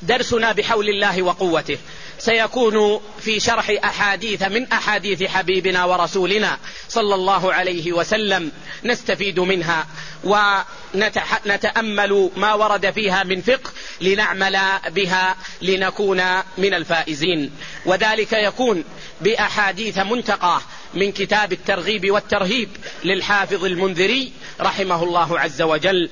درسنا بحول الله وقوته سيكون في شرح أحاديث من أحاديث حبيبنا ورسولنا صلى الله عليه وسلم نستفيد منها ونتأمل ما ورد فيها من فقه لنعمل بها لنكون من الفائزين، وذلك يكون بأحاديث منتقى من كتاب الترغيب والترهيب للحافظ المنذري رحمه الله عز وجل.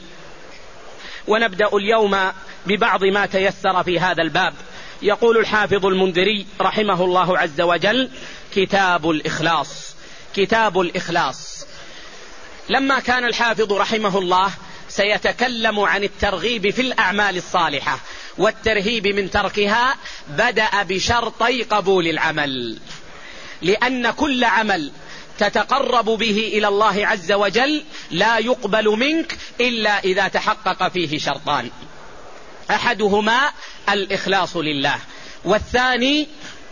ونبدأ اليوم ببعض ما تيسر في هذا الباب. يقول الحافظ المنذري رحمه الله عز وجل: كتاب الإخلاص. كتاب الإخلاص. لما كان الحافظ رحمه الله سيتكلم عن الترغيب في الأعمال الصالحة والترهيب من تركها، بدأ بشرطي قبول العمل، لأن كل عمل تتقرب به إلى الله عز وجل لا يقبل منك إلا إذا تحقق فيه شرطان: أحدهما الإخلاص لله، والثاني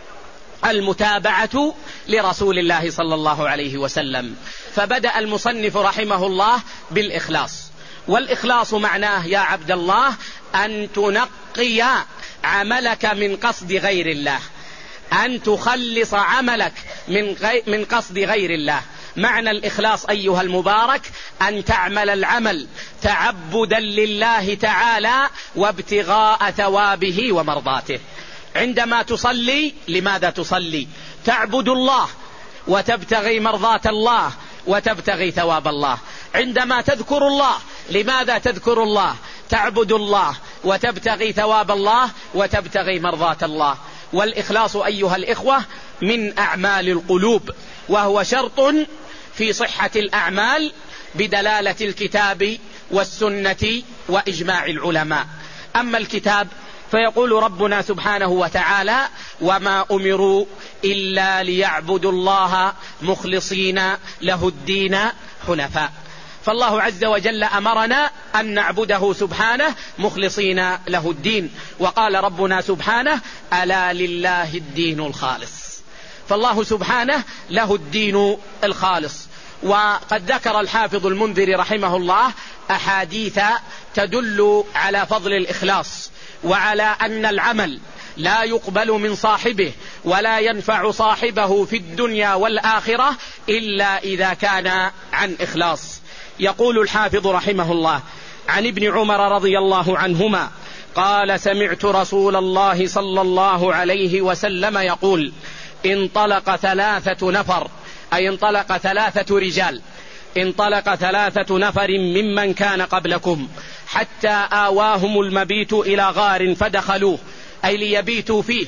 المتابعة لرسول الله صلى الله عليه وسلم. فبدأ المصنف رحمه الله بالإخلاص. والإخلاص معناه يا عبد الله أن تنقي عملك من قصد غير الله، أن تخلص عملك من قصد غير الله. معنى الإخلاص أيها المبارك أن تعمل العمل تعبدا لله تعالى وابتغاء ثوابه ومرضاته. عندما تصلي، لماذا تصلي؟ تعبد الله وتبتغي مرضاة الله وتبتغي ثواب الله. عندما تذكر الله، لماذا تذكر الله؟ تعبد الله وتبتغي ثواب الله وتبتغي مرضاة الله. والإخلاص أيها الإخوة من أعمال القلوب، وهو شرط في صحة الأعمال بدلالة الكتاب والسنة وإجماع العلماء. أما الكتاب فيقول ربنا سبحانه وتعالى: وما أمروا إلا ليعبدوا الله مخلصين له الدين حنفاء. فالله عز وجل أمرنا أن نعبده سبحانه مخلصين له الدين، وقال ربنا سبحانه: ألا لله الدين الخالص. فالله سبحانه له الدين الخالص. وقد ذكر الحافظ المنذري رحمه الله أحاديث تدل على فضل الإخلاص، وعلى أن العمل لا يقبل من صاحبه ولا ينفع صاحبه في الدنيا والآخرة إلا إذا كان عن إخلاص. يقول الحافظ رحمه الله عن ابن عمر رضي الله عنهما قال: سمعت رسول الله صلى الله عليه وسلم يقول: انطلق 3 نفر، أي انطلق 3 رجال، انطلق 3 نفر ممن كان قبلكم حتى آواهم المبيت إلى غار فدخلوه، أي ليبيتوا فيه،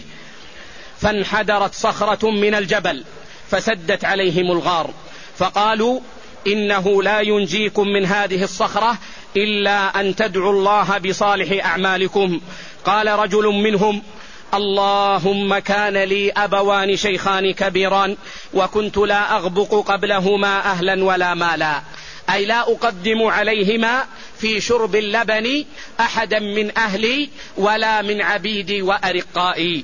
فانحدرت صخرة من الجبل فسدت عليهم الغار، فقالوا: إنه لا ينجيكم من هذه الصخرة إلا أن تدعوا الله بصالح أعمالكم. قال رجل منهم: اللهم كان لي أبوان شيخان كبيران وكنت لا أغبق قبلهما أهلا ولا مالا، أي لا أقدم عليهما في شرب اللبن أحدا من أهلي ولا من عبيدي وأرقائي،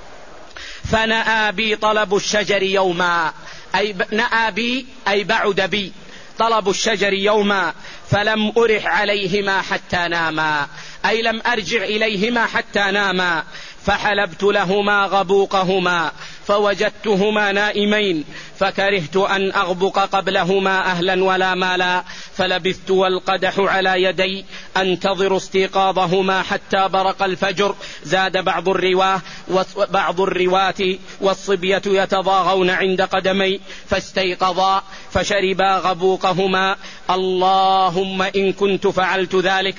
فنأى بي طلب الشجر يوما، أي نأى بي أي بعد بي طلب الشجر يوما، فلم أرح عليهما حتى ناما، أي لم أرجع إليهما حتى ناما، فحلبت لهما غبوقهما فوجدتهما نائمين، فكرهت أن أغبق قبلهما أهلا ولا مالا، فلبثت والقدح على يدي أنتظر استيقاظهما حتى برق الفجر. زاد بعض الرواة والصبية يتضاغون عند قدمي، فاستيقظا فشربا غبوقهما. اللهم إن كنت فعلت ذلك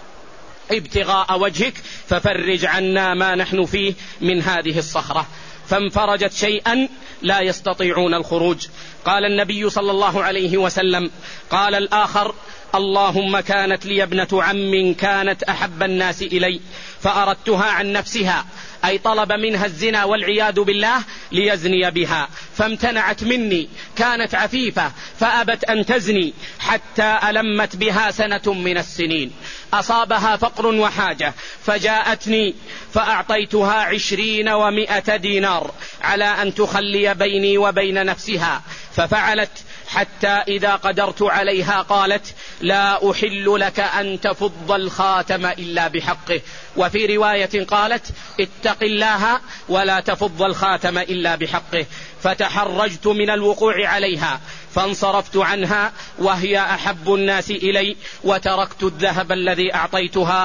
ابتغاء وجهك ففرج عنا ما نحن فيه من هذه الصخرة، فانفرجت شيئا لا يستطيعون الخروج. قال النبي صلى الله عليه وسلم: قال الآخر: اللهم كانت لي ابنة عم كانت أحب الناس إلي فأردتها عن نفسها، أي طلب منها الزنا والعياذ بالله ليزني بها، فامتنعت مني، كانت عفيفة فأبت أن تزني حتى ألمت بها سنة من السنين، أصابها فقر وحاجة فجاءتني فأعطيتها 20 و100 دينار على أن تخلي بيني وبين نفسها، ففعلت حتى إذا قدرت عليها قالت: لا أحل لك أن تفض الخاتم إلا بحقه. وفي رواية قالت: اتق الله ولا تفض الخاتم إلا بحقه. فتحرجت من الوقوع عليها فانصرفت عنها وهي أحب الناس إلي، وتركت الذهب الذي أعطيتها.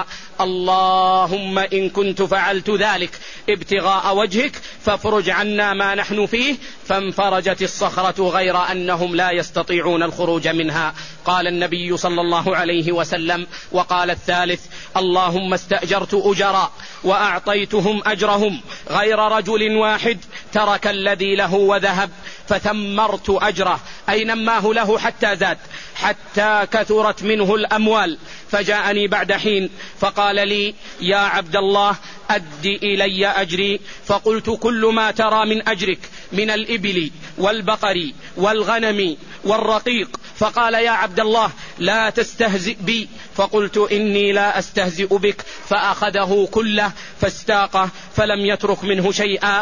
اللهم إن كنت فعلت ذلك ابتغاء وجهك فافرج عنا ما نحن فيه. فانفرجت الصخرة غير أنهم لا يستطيعون الخروج منها. قال النبي صلى الله عليه وسلم: وقال الثالث: اللهم استأجرت أجراء وأعطيتهم أجرهم غير رجل واحد ترك الذي له وذهب، فثمرت أجره أي نماه له حتى زاد، حتى كثرت منه الأموال. فجاءني بعد حين فقال لي: يا عبد الله أد إلي أجري. فقلت: كل ما ترى من أجرك من الإبل والبقر والغنم والرقيق. فقال: يا عبد الله لا تستهزئ بي. فقلت: إني لا أستهزئ بك. فأخذه كله فاستاقه فلم يترك منه شيئا.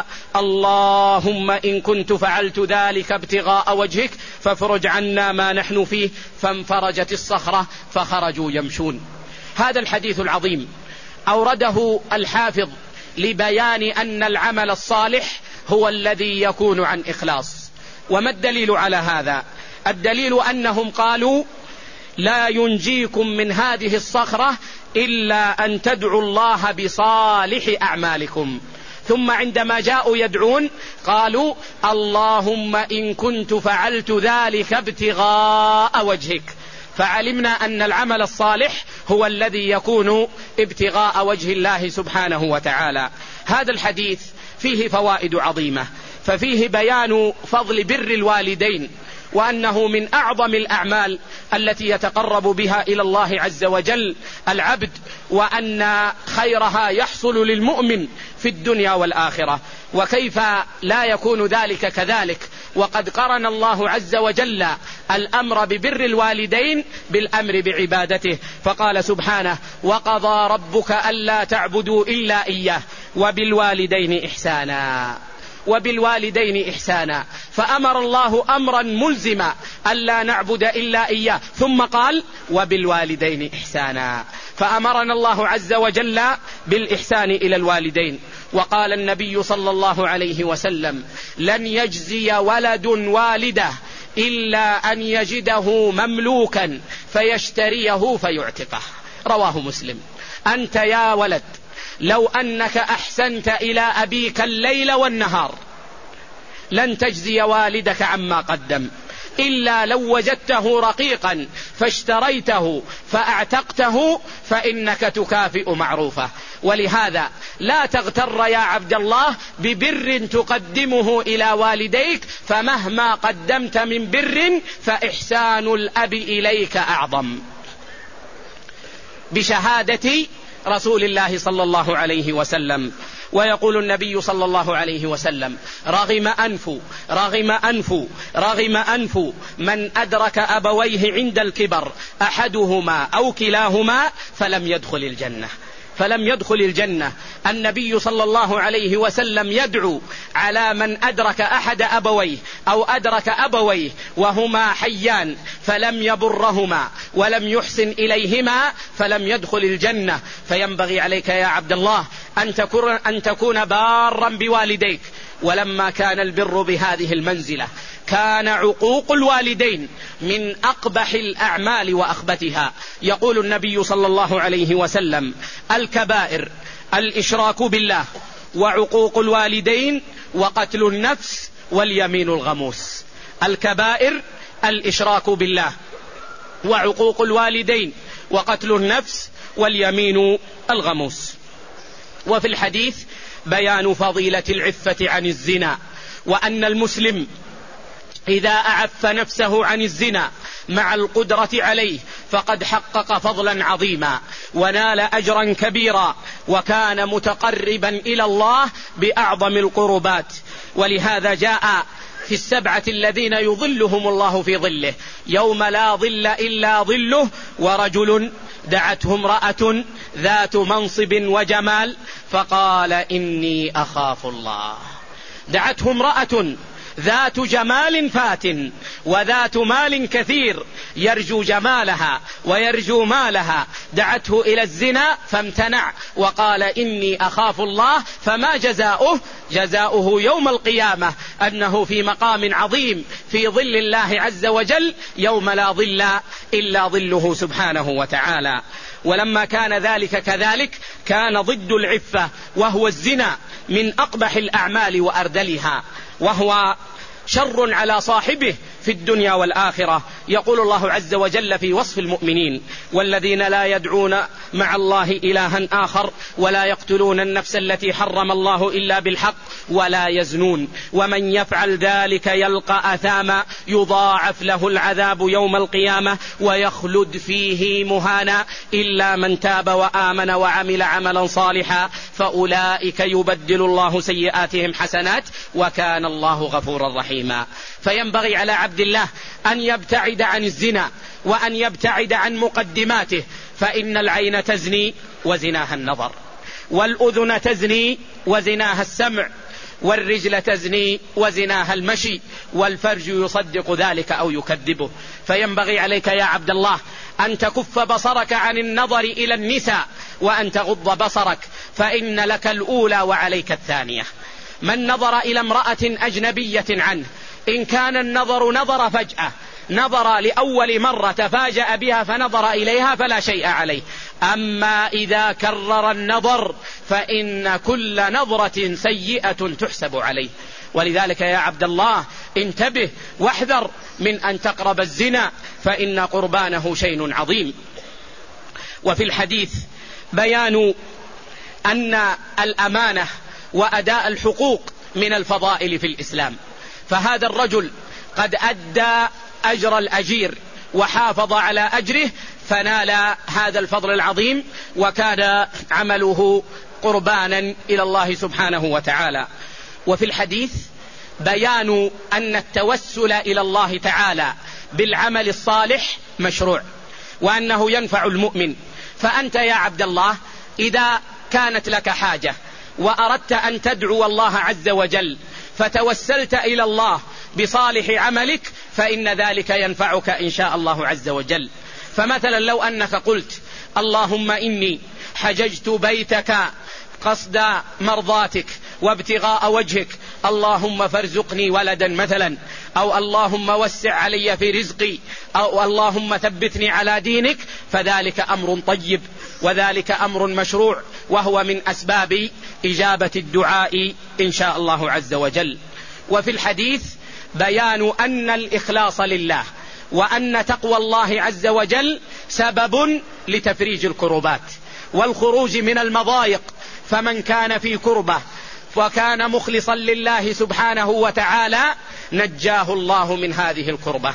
اللهم إن كنت فعلت ذلك ابتغاء وجهك فافرج عنا ما نحن فيه. فانفرجت الصخرة فخرجوا يمشون. هذا الحديث العظيم أورده الحافظ لبيان أن العمل الصالح هو الذي يكون عن إخلاص. وما الدليل على هذا؟ الدليل أنهم قالوا: لا ينجيكم من هذه الصخرة إلا أن تدعوا الله بصالح أعمالكم. ثم عندما جاءوا يدعون قالوا: اللهم إن كنت فعلت ذلك ابتغاء وجهك. فعلمنا أن العمل الصالح هو الذي يكون ابتغاء وجه الله سبحانه وتعالى. هذا الحديث فيه فوائد عظيمة، ففيه بيان فضل بر الوالدين، وأنه من أعظم الأعمال التي يتقرب بها إلى الله عز وجل العبد، وأن خيرها يحصل للمؤمن في الدنيا والآخرة. وكيف لا يكون ذلك كذلك وقد قرن الله عز وجل الأمر ببر الوالدين بالأمر بعبادته، فقال سبحانه: وقضى ربك ألا تعبدوا إلا إياه وبالوالدين إحسانا. وبالوالدين إحسانا، فأمر الله أمرا ملزما ألا نعبد إلا إياه، ثم قال: وبالوالدين إحسانا، فأمرنا الله عز وجل بالإحسان إلى الوالدين. وقال النبي صلى الله عليه وسلم: لن يجزي ولد والده إلا أن يجده مملوكا فيشتريه فيعتقه. رواه مسلم. أنت يا ولد لو أنك أحسنت إلى أبيك الليل والنهار لن تجزي والدك عما قدم، إلا لو وجدته رقيقا فاشتريته فأعتقته فإنك تكافئ معروفه. ولهذا لا تغتر يا عبد الله ببر تقدمه إلى والديك، فمهما قدمت من بر فإحسان الأب إليك أعظم. بشهادة رسول الله صلى الله عليه وسلم. ويقول النبي صلى الله عليه وسلم: رغم أنف من أدرك أبويه عند الكبر أحدهما أو كلاهما فلم يدخل الجنة. النبي صلى الله عليه وسلم يدعو على من أدرك أحد أبويه أو أدرك أبويه وهما حيان فلم يبرهما ولم يحسن إليهما فلم يدخل الجنة. فينبغي عليك يا عبد الله أن تكون بارا بوالديك. ولما كان البر بهذه المنزلة كان عقوق الوالدين من أقبح الأعمال وأخبثها. يقول النبي صلى الله عليه وسلم: الكبائر الإشراك بالله وعقوق الوالدين وقتل النفس واليمين الغموس. الكبائر الإشراك بالله وعقوق الوالدين وقتل النفس واليمين الغموس. وفي الحديث بيان فضيلة العفة عن الزنا، وأن المسلم إذا أعف نفسه عن الزنا مع القدرة عليه فقد حقق فضلا عظيما ونال أجرا كبيرا، وكان متقربا إلى الله بأعظم القربات. ولهذا جاء في السبعة الذين يظلهم الله في ظله يوم لا ظل إلا ظله: ورجل دعته امرأة ذات منصب وجمال فقال: إني أخاف الله. دعته امرأة ذات جمال فاتن وذات مال كثير يرجو جمالها ويرجو مالها، دعته إلى الزنا فامتنع وقال إني أخاف الله، فما جزاؤه؟ جزاؤه يوم القيامة أنه في مقام عظيم في ظل الله عز وجل يوم لا ظل إلا ظله سبحانه وتعالى. ولما كان ذلك كذلك كان ضد العفة وهو الزنا من أقبح الأعمال وأردلها، وهو شر على صاحبه في الدنيا والآخرة. يقول الله عز وجل في وصف المؤمنين: والذين لا يدعون مع الله إلها آخر ولا يقتلون النفس التي حرم الله إلا بالحق ولا يزنون ومن يفعل ذلك يلقى أثاما يضاعف له العذاب يوم القيامة ويخلد فيه مهانا إلا من تاب وآمن وعمل عملا صالحا فأولئك يبدل الله سيئاتهم حسنات وكان الله غفورا رحيما. فينبغي على عبد الله أن يبتعد عن الزنا وأن يبتعد عن مقدماته، فإن العين تزني وزناها النظر، والأذن تزني وزناها السمع، والرجل تزني وزناها المشي، والفرج يصدق ذلك أو يكذبه. فينبغي عليك يا عبد الله أن تكف بصرك عن النظر إلى النساء وأن تغض بصرك، فإن لك الأولى وعليك الثانية. من نظر إلى امرأة أجنبية عنه، إن كان النظر نظر فجأة، نظر لأول مرة تفاجأ بها فنظر إليها فلا شيء عليه. أما إذا كرر النظر فإن كل نظرة سيئة تحسب عليه. ولذلك يا عبد الله انتبه واحذر من أن تقرب الزنا فإن قربانه شيء عظيم. وفي الحديث بيان أن الأمانة وأداء الحقوق من الفضائل في الإسلام، فهذا الرجل قد أدى أجر الأجير وحافظ على أجره فنال هذا الفضل العظيم، وكان عمله قربانا إلى الله سبحانه وتعالى. وفي الحديث بيان أن التوسل إلى الله تعالى بالعمل الصالح مشروع وأنه ينفع المؤمن. فأنت يا عبد الله إذا كانت لك حاجة وأردت أن تدعو الله عز وجل فتوسلت إلى الله بصالح عملك فإن ذلك ينفعك إن شاء الله عز وجل. فمثلا لو أنك قلت: اللهم إني حججت بيتك قصد مرضاتك وابتغاء وجهك، اللهم فارزقني ولدا مثلا، أو اللهم وسع علي في رزقي، أو اللهم ثبتني على دينك، فذلك أمر طيب وذلك أمر مشروع، وهو من أسباب إجابة الدعاء إن شاء الله عز وجل. وفي الحديث بيان أن الإخلاص لله وأن تقوى الله عز وجل سبب لتفريج الكربات والخروج من المضايق. فمن كان في كربة وكان مخلصا لله سبحانه وتعالى نجاه الله من هذه الكربة.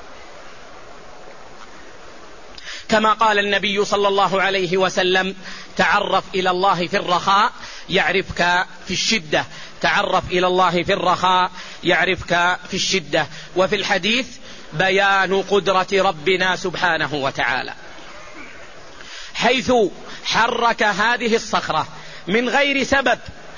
كما قال النبي صلى الله عليه وسلم: تعرف إلى الله في الرخاء يعرفك في الشدة، تعرف إلى الله في الرخاء يعرفك في الشدة. وفي الحديث بيان قدرة ربنا سبحانه وتعالى، حيث حرك هذه الصخرة من غير سبب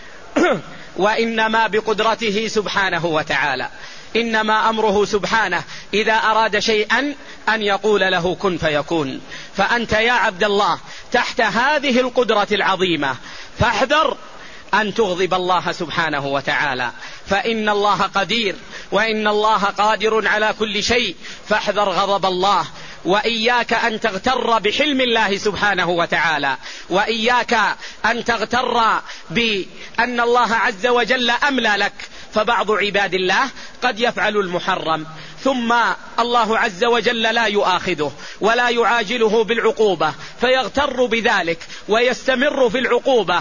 وإنما بقدرته سبحانه وتعالى. إنما أمره سبحانه إذا أراد شيئا أن يقول له كن فيكون. فأنت يا عبد الله تحت هذه القدرة العظيمة فاحذر أن تغضب الله سبحانه وتعالى، فإن الله قدير وإن الله قادر على كل شيء، فاحذر غضب الله. وإياك أن تغتر بحلم الله سبحانه وتعالى، وإياك أن تغتر بأن الله عز وجل أملى لك. فبعض عباد الله قد يفعل المحرم ثم الله عز وجل لا يؤاخذه ولا يعاجله بالعقوبة فيغتر بذلك ويستمر في العقوبة،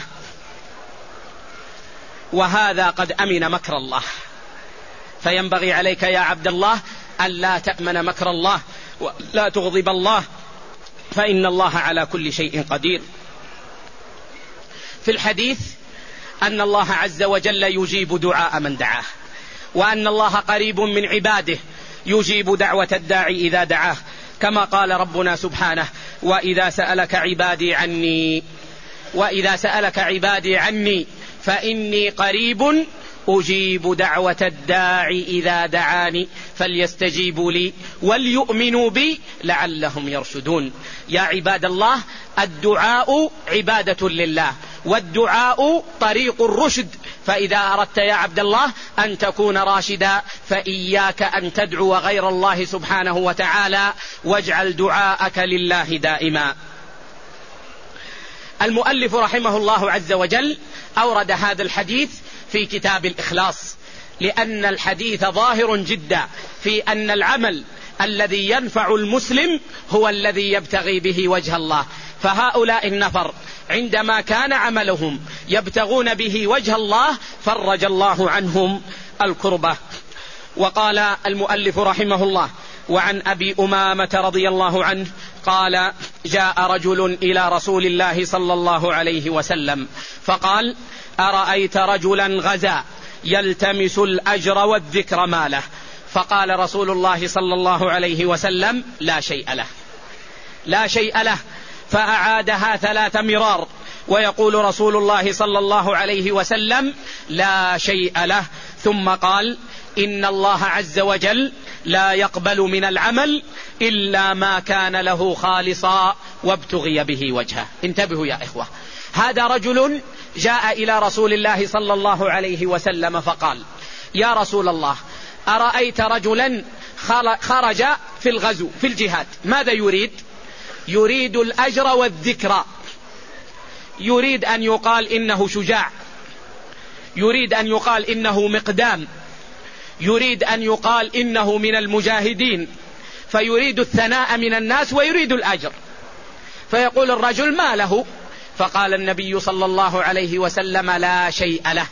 وهذا قد أمن مكر الله. فينبغي عليك يا عبد الله أن لا تأمن مكر الله ولا تغضب الله، فإن الله على كل شيء قدير. في الحديث أن الله عز وجل يجيب دعاء من دعاه، وأن الله قريب من عباده يجيب دعوة الداعي إذا دعاه، كما قال ربنا سبحانه: وإذا سألك عبادي عني فإني قريب أجيب دعوة الداعي إذا دعاني فليستجيبوا لي وليؤمنوا بي لعلهم يرشدون. يا عباد الله، الدعاء عبادة لله، والدعاء طريق الرشد. فإذا أردت يا عبد الله أن تكون راشدا فإياك أن تدعو غير الله سبحانه وتعالى، واجعل دعاءك لله دائما. المؤلف رحمه الله عز وجل أورد هذا الحديث في كتاب الإخلاص، لأن الحديث ظاهر جدا في أن العمل الذي ينفع المسلم هو الذي يبتغي به وجه الله. فهؤلاء النفر عندما كان عملهم يبتغون به وجه الله فرج الله عنهم الكربة. وقال المؤلف رحمه الله: وعن أبي أمامة رضي الله عنه قال: جاء رجل إلى رسول الله صلى الله عليه وسلم فقال: أرأيت رجلا غزا يلتمس الأجر والذكر ما له؟ فقال رسول الله صلى الله عليه وسلم: لا شيء له، لا شيء له. فأعادها 3 مرار، ويقول رسول الله صلى الله عليه وسلم: لا شيء له. ثم قال: إن الله عز وجل لا يقبل من العمل إلا ما كان له خالصا وابتغي به وجهه. انتبهوا يا إخوة، هذا رجل جاء إلى رسول الله صلى الله عليه وسلم فقال: يا رسول الله، أرأيت رجلا خرج في الغزو في الجهاد، ماذا يريد؟ يريد الأجر والذكر، يريد أن يقال إنه شجاع، يريد أن يقال إنه مقدام، يريد أن يقال إنه من المجاهدين، فيريد الثناء من الناس ويريد الأجر. فيقول الرجل: ما له؟ فقال النبي صلى الله عليه وسلم: لا شيء له.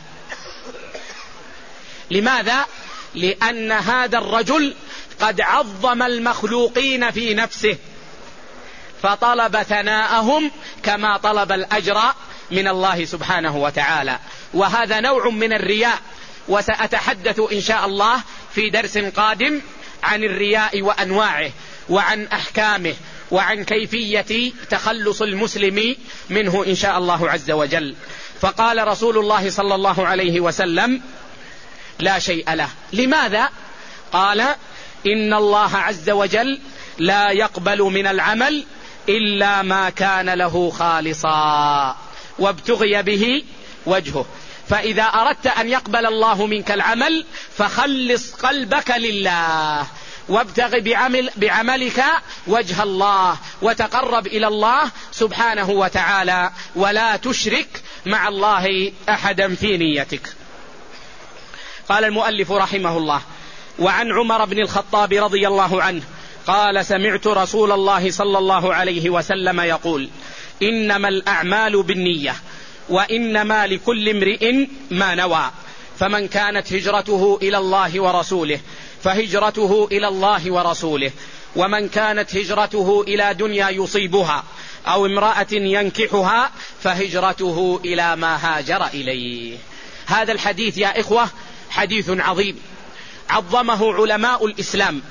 لماذا؟ لأن هذا الرجل قد عظم المخلوقين في نفسه فطلب ثناءهم كما طلب الأجر من الله سبحانه وتعالى، وهذا نوع من الرياء. وسأتحدث إن شاء الله في درس قادم عن الرياء وأنواعه وعن أحكامه وعن كيفية تخلص المسلم منه إن شاء الله عز وجل. فقال رسول الله صلى الله عليه وسلم: لا شيء له. لماذا؟ قال: إن الله عز وجل لا يقبل من العمل إلا ما كان له خالصا وابتغي به وجهه. فإذا أردت أن يقبل الله منك العمل فخلص قلبك لله، وابتغ بعملك وجه الله، وتقرب إلى الله سبحانه وتعالى، ولا تشرك مع الله أحدا في نيتك. قال المؤلف رحمه الله: وعن عمر بن الخطاب رضي الله عنه قال: سمعت رسول الله صلى الله عليه وسلم يقول: إنما الأعمال بالنية وإنما لكل امرئ ما نوى، فمن كانت هجرته إلى الله ورسوله فهجرته إلى الله ورسوله، ومن كانت هجرته إلى دنيا يصيبها أو امرأة ينكحها فهجرته إلى ما هاجر إليه. هذا الحديث يا إخوة حديث عظيم عظمه علماء الإسلام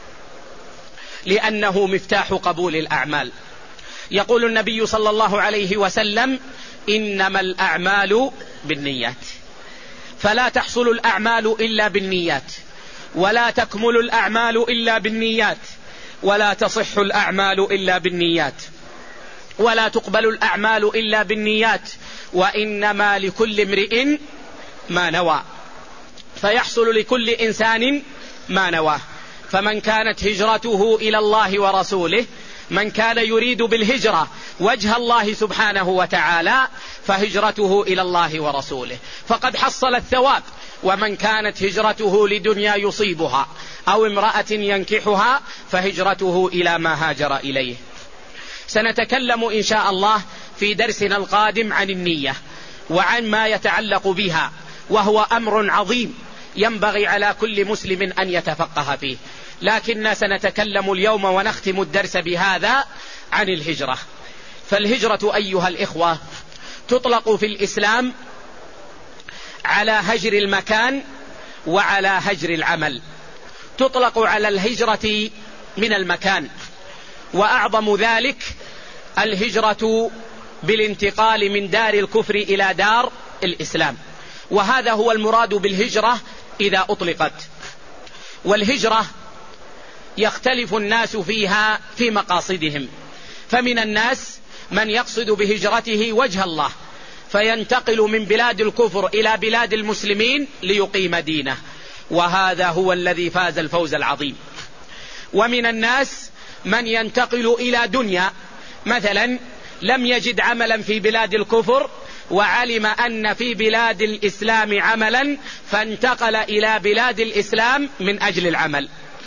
لأنه مفتاح قبول الأعمال. يقول النبي صلى الله عليه وسلم: إنما الأعمال بالنيات، فلا تحصل الأعمال إلا بالنيات، ولا تكمل الأعمال إلا بالنيات، ولا تصح الأعمال إلا بالنيات، ولا تقبل الأعمال إلا بالنيات، وإنما لكل امرئ ما نوى، فيحصل لكل إنسان ما نواه. فمن كانت هجرته إلى الله ورسوله، من كان يريد بالهجرة وجه الله سبحانه وتعالى فهجرته إلى الله ورسوله فقد حصل الثواب. ومن كانت هجرته لدنيا يصيبها أو امرأة ينكحها فهجرته إلى ما هاجر إليه. سنتكلم إن شاء الله في درسنا القادم عن النية وعن ما يتعلق بها، وهو أمر عظيم ينبغي على كل مسلم أن يتفقه فيه، لكن سنتكلم اليوم ونختم الدرس بهذا عن الهجرة. فالهجرة أيها الإخوة تطلق في الإسلام على هجر المكان وعلى هجر العمل. تطلق على الهجرة من المكان، وأعظم ذلك الهجرة بالانتقال من دار الكفر إلى دار الإسلام، وهذا هو المراد بالهجرة إذا أطلقت. والهجرة يختلف الناس فيها في مقاصدهم، فمن الناس من يقصد بهجرته وجه الله فينتقل من بلاد الكفر إلى بلاد المسلمين ليقيم دينه، وهذا هو الذي فاز الفوز العظيم. ومن الناس من ينتقل إلى دنيا، مثلا لم يجد عملا في بلاد الكفر وعلم أن في بلاد الإسلام عملا فانتقل إلى بلاد الإسلام من أجل العمل.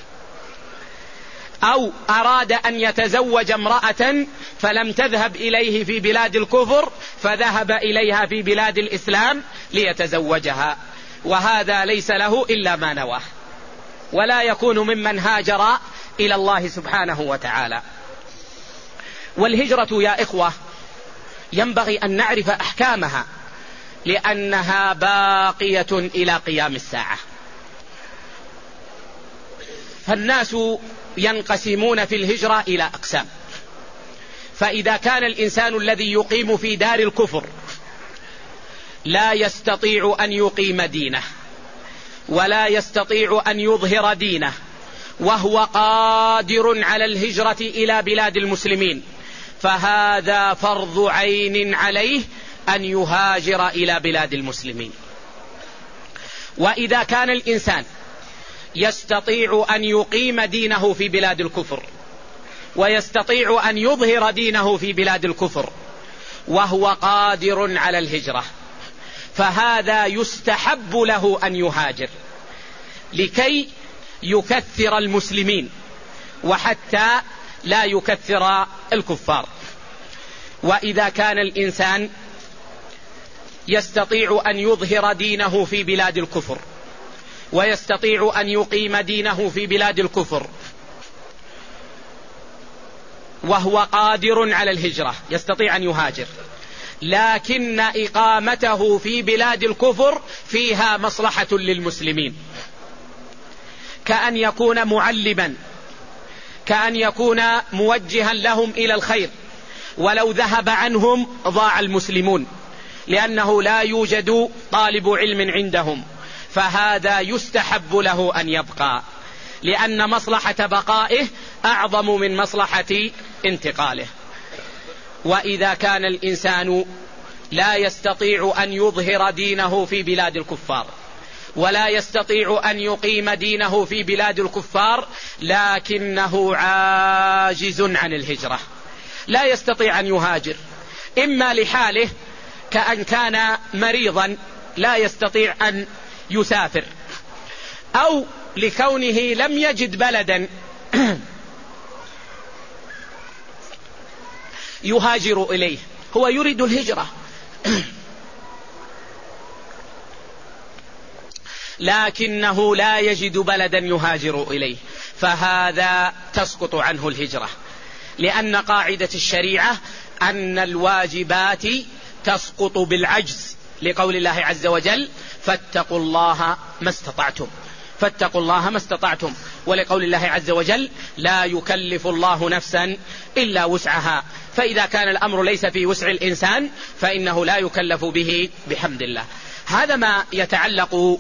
أو أراد أن يتزوج امرأة فلم تذهب إليه في بلاد الكفر فذهب إليها في بلاد الإسلام ليتزوجها، وهذا ليس له إلا ما نواه، ولا يكون ممن هاجر إلى الله سبحانه وتعالى. والهجرة يا إخوة ينبغي أن نعرف أحكامها، لأنها باقية إلى قيام الساعة. فالناس ينقسمون في الهجرة إلى أقسام. فإذا كان الإنسان الذي يقيم في دار الكفر لا يستطيع أن يقيم دينه ولا يستطيع أن يظهر دينه وهو قادر على الهجرة إلى بلاد المسلمين، فهذا فرض عين عليه أن يهاجر إلى بلاد المسلمين. وإذا كان الإنسان يستطيع أن يقيم دينه في بلاد الكفر ويستطيع أن يظهر دينه في بلاد الكفر وهو قادر على الهجرة، فهذا يستحب له أن يهاجر لكي يكثر المسلمين وحتى لا يكثر الكفار. وإذا كان الإنسان يستطيع أن يظهر دينه في بلاد الكفر ويستطيع أن يقيم دينه في بلاد الكفر وهو قادر على الهجرة، يستطيع أن يهاجر، لكن إقامته في بلاد الكفر فيها مصلحة للمسلمين، كأن يكون معلما، كأن يكون موجها لهم إلى الخير، ولو ذهب عنهم ضاع المسلمون، لأنه لا يوجد طالب علم عندهم، فهذا يستحب له أن يبقى، لأن مصلحة بقائه أعظم من مصلحة انتقاله. وإذا كان الإنسان لا يستطيع أن يظهر دينه في بلاد الكفار ولا يستطيع أن يقيم دينه في بلاد الكفار لكنه عاجز عن الهجرة، لا يستطيع أن يهاجر، إما لحاله كأن كان مريضا لا يستطيع أن يسافر، أو لكونه لم يجد بلدا يهاجر إليه، هو يريد الهجرة لكنه لا يجد بلدا يهاجر إليه، فهذا تسقط عنه الهجرة، لأن قاعدة الشريعة أن الواجبات تسقط بالعجز، لقول الله عز وجل فاتقوا الله ما استطعتم، فاتقوا الله ما استطعتم، ولقول الله عز وجل لا يكلف الله نفسا إلا وسعها، فإذا كان الأمر ليس في وسع الإنسان فإنه لا يكلف به بحمد الله. هذا ما يتعلق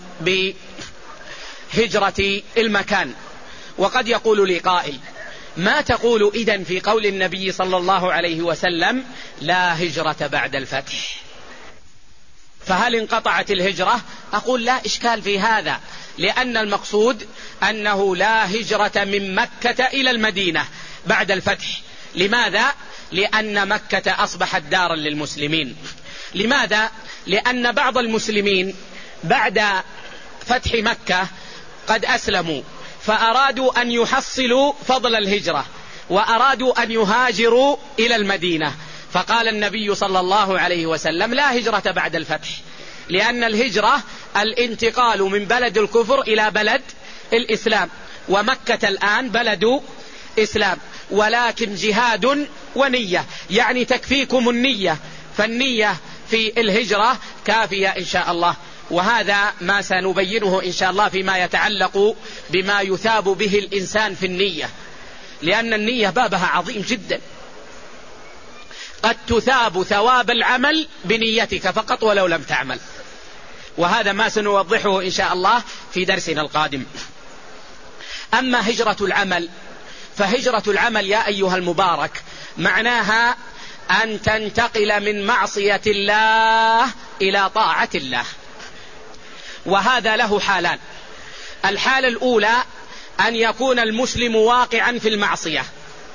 بهجرة المكان. وقد يقول لي قائل ما تقول إذن في قول النبي صلى الله عليه وسلم لا هجرة بعد الفتح، فهل انقطعت الهجرة؟ أقول لا إشكال في هذا، لأن المقصود أنه لا هجرة من مكة إلى المدينة بعد الفتح. لماذا؟ لأن مكة أصبحت دارا للمسلمين. لماذا؟ لأن بعض المسلمين بعد فتح مكة قد أسلموا، فأرادوا أن يحصلوا فضل الهجرة وأرادوا أن يهاجروا إلى المدينة، فقال النبي صلى الله عليه وسلم لا هجرة بعد الفتح، لأن الهجرة الانتقال من بلد الكفر إلى بلد الإسلام، ومكة الآن بلد إسلام، ولكن جهاد ونية، يعني تكفيكم النية، فالنية في الهجرة كافية إن شاء الله. وهذا ما سنبينه إن شاء الله فيما يتعلق بما يثاب به الإنسان في النية، لأن النية بابها عظيم جدا، قد تثاب ثواب العمل بنيتك فقط ولو لم تعمل، وهذا ما سنوضحه إن شاء الله في درسنا القادم. أما هجرة العمل، فهجرة العمل يا أيها المبارك معناها أن تنتقل من معصية الله إلى طاعة الله، وهذا له حالان. الحالة الأولى أن يكون المسلم واقعا في المعصية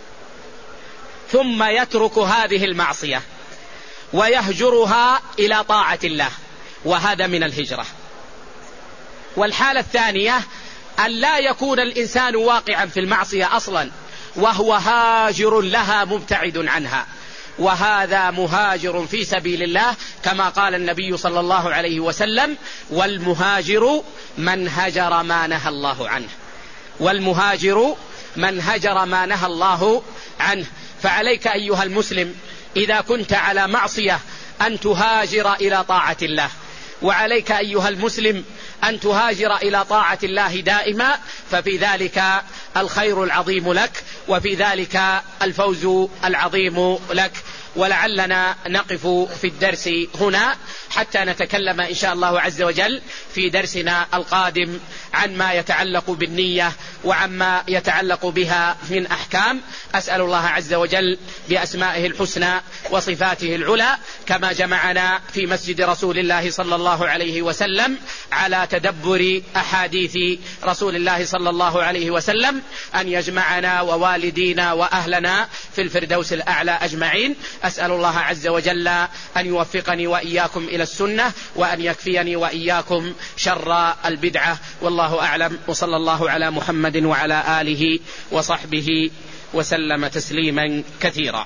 ثم يترك هذه المعصية ويهجرها إلى طاعة الله، وهذا من الهجرة. والحالة الثانية أن لا يكون الإنسان واقعا في المعصية أصلا وهو هاجر لها مبتعد عنها، وهذا مهاجر في سبيل الله، كما قال النبي صلى الله عليه وسلم: والمهاجر من هجر ما نهى الله عنه. والمهاجر من هجر ما نهى الله عنه. فعليك أيها المسلم إذا كنت على معصية أن تهاجر إلى طاعة الله، وعليك أيها المسلم أن تهاجر إلى طاعة الله دائما، ففي ذلك الخير العظيم لك، وفي ذلك الفوز العظيم لك. ولعلنا نقف في الدرس هنا حتى نتكلم إن شاء الله عز وجل في درسنا القادم عن ما يتعلق بالنية وعما يتعلق بها من أحكام. أسأل الله عز وجل بأسمائه الحسنى وصفاته العلى كما جمعنا في مسجد رسول الله صلى الله عليه وسلم على تدبر أحاديث رسول الله صلى الله عليه وسلم أن يجمعنا ووالدينا وأهلنا في الفردوس الأعلى أجمعين. أسأل الله عز وجل أن يوفقني وإياكم إلى السنة، وأن يكفيني وإياكم شر البدعة، والله أعلم، وصلى الله على محمد وعلى آله وصحبه وسلم تسليما كثيرا.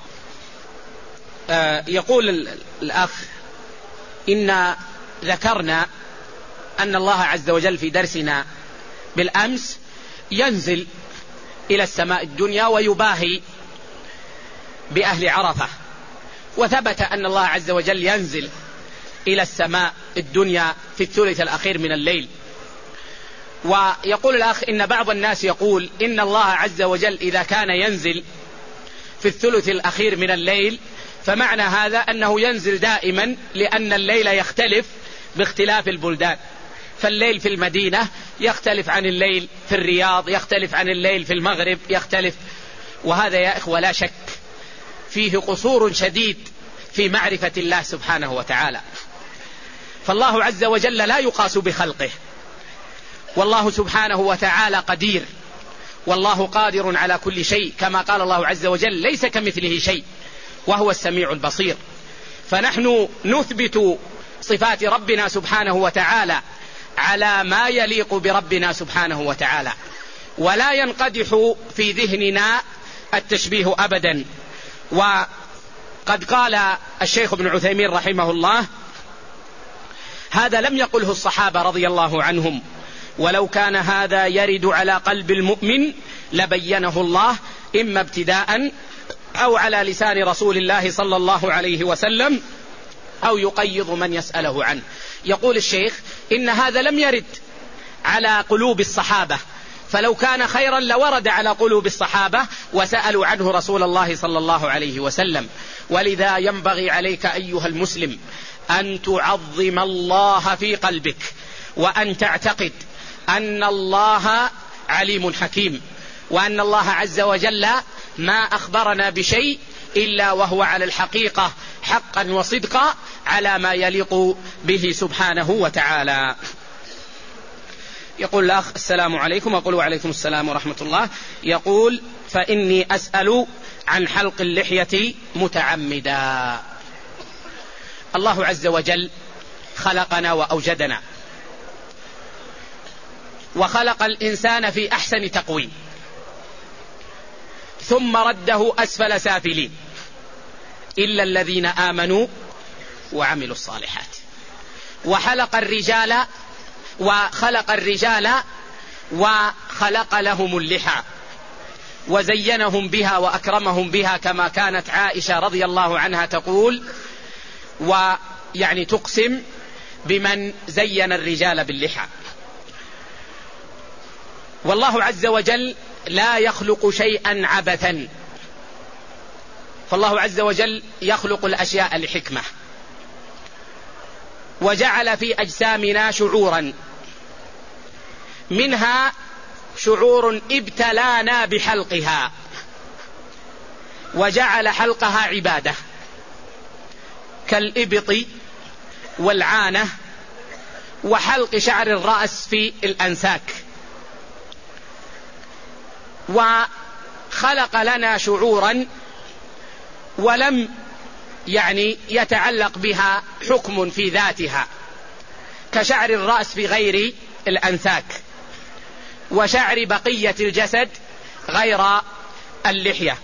يقول الأخ: إن ذكرنا أن الله عز وجل في درسنا بالأمس ينزل إلى السماء الدنيا ويباهي بأهل عرفة، وثبت أن الله عز وجل ينزل إلى السماء الدنيا في الثلث الأخير من الليل. ويقول الأخ إن بعض الناس يقول إن الله عز وجل إذا كان ينزل في الثلث الأخير من الليل فمعنى هذا أنه ينزل دائما، لأن الليل يختلف باختلاف البلدان، فالليل في المدينة يختلف عن الليل في الرياض، يختلف عن الليل في المغرب، يختلف. وهذا يا إخوة لا شك فيه قصور شديد في معرفة الله سبحانه وتعالى. فالله عز وجل لا يقاس بخلقه، والله سبحانه وتعالى قدير، والله قادر على كل شيء، كما قال الله عز وجل: ليس كمثله شيء وهو السميع البصير. فنحن نثبت صفات ربنا سبحانه وتعالى على ما يليق بربنا سبحانه وتعالى، ولا ينقدح في ذهننا التشبيه أبدا. وقد قال الشيخ ابن عثيمين رحمه الله: هذا لم يقله الصحابة رضي الله عنهم، ولو كان هذا يرد على قلب المؤمن لبينه الله إما ابتداء أو على لسان رسول الله صلى الله عليه وسلم أو يقيض من يسأله عنه. يقول الشيخ: إن هذا لم يرد على قلوب الصحابة، فلو كان خيرا لورد على قلوب الصحابة وسألوا عنه رسول الله صلى الله عليه وسلم. ولذا ينبغي عليك أيها المسلم أن تعظم الله في قلبك، وأن تعتقد أن الله عليم حكيم، وأن الله عز وجل ما أخبرنا بشيء إلا وهو على الحقيقة حقا وصدقا على ما يليق به سبحانه وتعالى. يقول الأخ: السلام عليكم. أقول: وعليكم السلام ورحمة الله. يقول: فإني أسأل عن حلق اللحية متعمدا. الله عز وجل خلقنا وأوجدنا، وخلق الإنسان في أحسن تقويم، ثم رده أسفل سافلين إلا الذين آمنوا وعملوا الصالحات. وخلق الرجال وخلق لهم اللحى وزينهم بها وأكرمهم بها، كما كانت عائشة رضي الله عنها تقول، ويعني تقسم بمن زين الرجال باللحى. والله عز وجل لا يخلق شيئا عبثا، فالله عز وجل يخلق الأشياء لحكمة. وجعل في أجسامنا شعورا، منها شعور ابتلانا بحلقها، وجعل حلقها عبادة كالإبط والعانة وحلق شعر الرأس في الأنساك. وخلق لنا شعورا ولم يتعلق بها حكم في ذاتها، كشعر الرأس في غير الأنساك، وشعر بقية الجسد غير اللحية.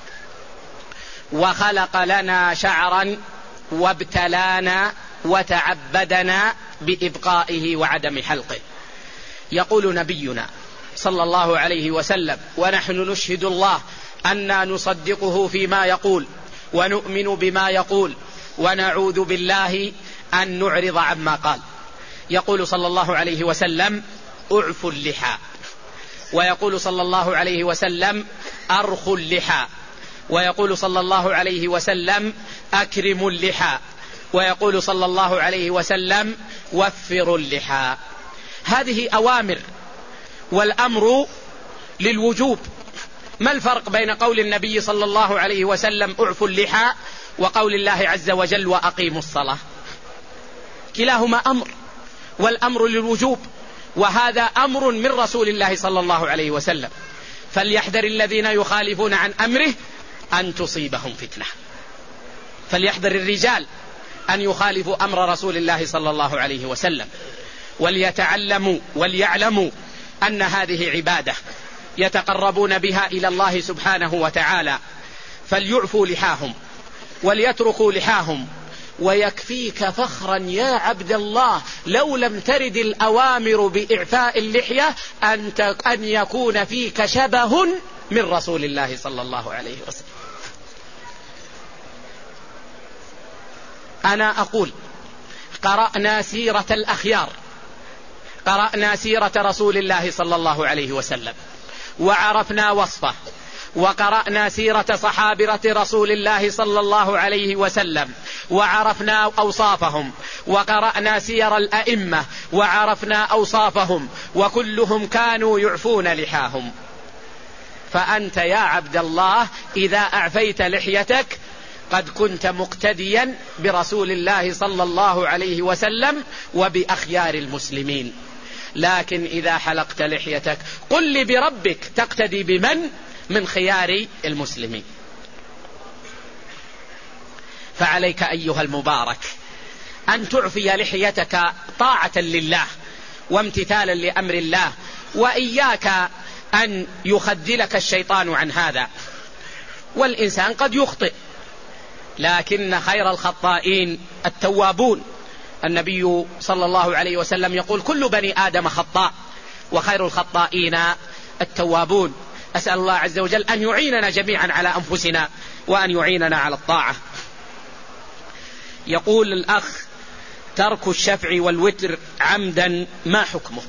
وخلق لنا شعرا وابتلانا وتعبدنا بإبقائه وعدم حلقه. يقول نبينا صلى الله عليه وسلم: ونحن نشهد الله أننا نصدقه فيما يقول ونؤمن بما يقول ونعوذ بالله أن نعرض عما قال. يقول صلى الله عليه وسلم: أعفوا اللحى، ويقول صلى الله عليه وسلم: أرخوا اللحى، ويقول صلى الله عليه وسلم: أكرموا اللحى، ويقول صلى الله عليه وسلم: وفروا اللحى. هذه أوامر، والأمر للوجوب. ما الفرق بين قول النبي صلى الله عليه وسلم أعفوا اللحى وقول الله عز وجل وأقيموا الصلاة؟ كلاهما أمر، والأمر للوجوب، وهذا أمر من رسول الله صلى الله عليه وسلم. فليحذر الذين يخالفون عن أمره أن تصيبهم فتنة. فليحذر الرجال أن يخالفوا أمر رسول الله صلى الله عليه وسلم، وليتعلموا وليعلموا أن هذه عبادة يتقربون بها إلى الله سبحانه وتعالى. فليعفوا لحاهم وليتركوا لحاهم. ويكفيك فخرا يا عبد الله لو لم ترد الأوامر بإعفاء اللحية أن يكون فيك شبه من رسول الله صلى الله عليه وسلم. أنا أقول: قرأنا سيرة الأخيار، قرأنا سيرة رسول الله صلى الله عليه وسلم وعرفنا وصفه، وقرأنا سيرة صحابة رسول الله صلى الله عليه وسلم وعرفنا أوصافهم، وقرأنا سير الأئمة وعرفنا أوصافهم، وكلهم كانوا يعفون لحاهم. فأنت يا عبد الله إذا أعفيت لحيتك قد كنت مقتديا برسول الله صلى الله عليه وسلم وبأخيار المسلمين. لكن إذا حلقت لحيتك قل لي بربك تقتدي بمن؟ من خيار المسلمين. فعليك أيها المبارك أن تعفي لحيتك طاعة لله وامتثالا لأمر الله، وإياك أن يخذلك الشيطان عن هذا. والإنسان قد يخطئ، لكن خير الخطائين التوابون. النبي صلى الله عليه وسلم يقول: كل بني آدم خطاء وخير الخطائين التوابون. أسأل الله عز وجل أن يعيننا جميعا على أنفسنا وأن يعيننا على الطاعة. يقول الأخ: ترك الشفع والوتر عمدا ما حكمه؟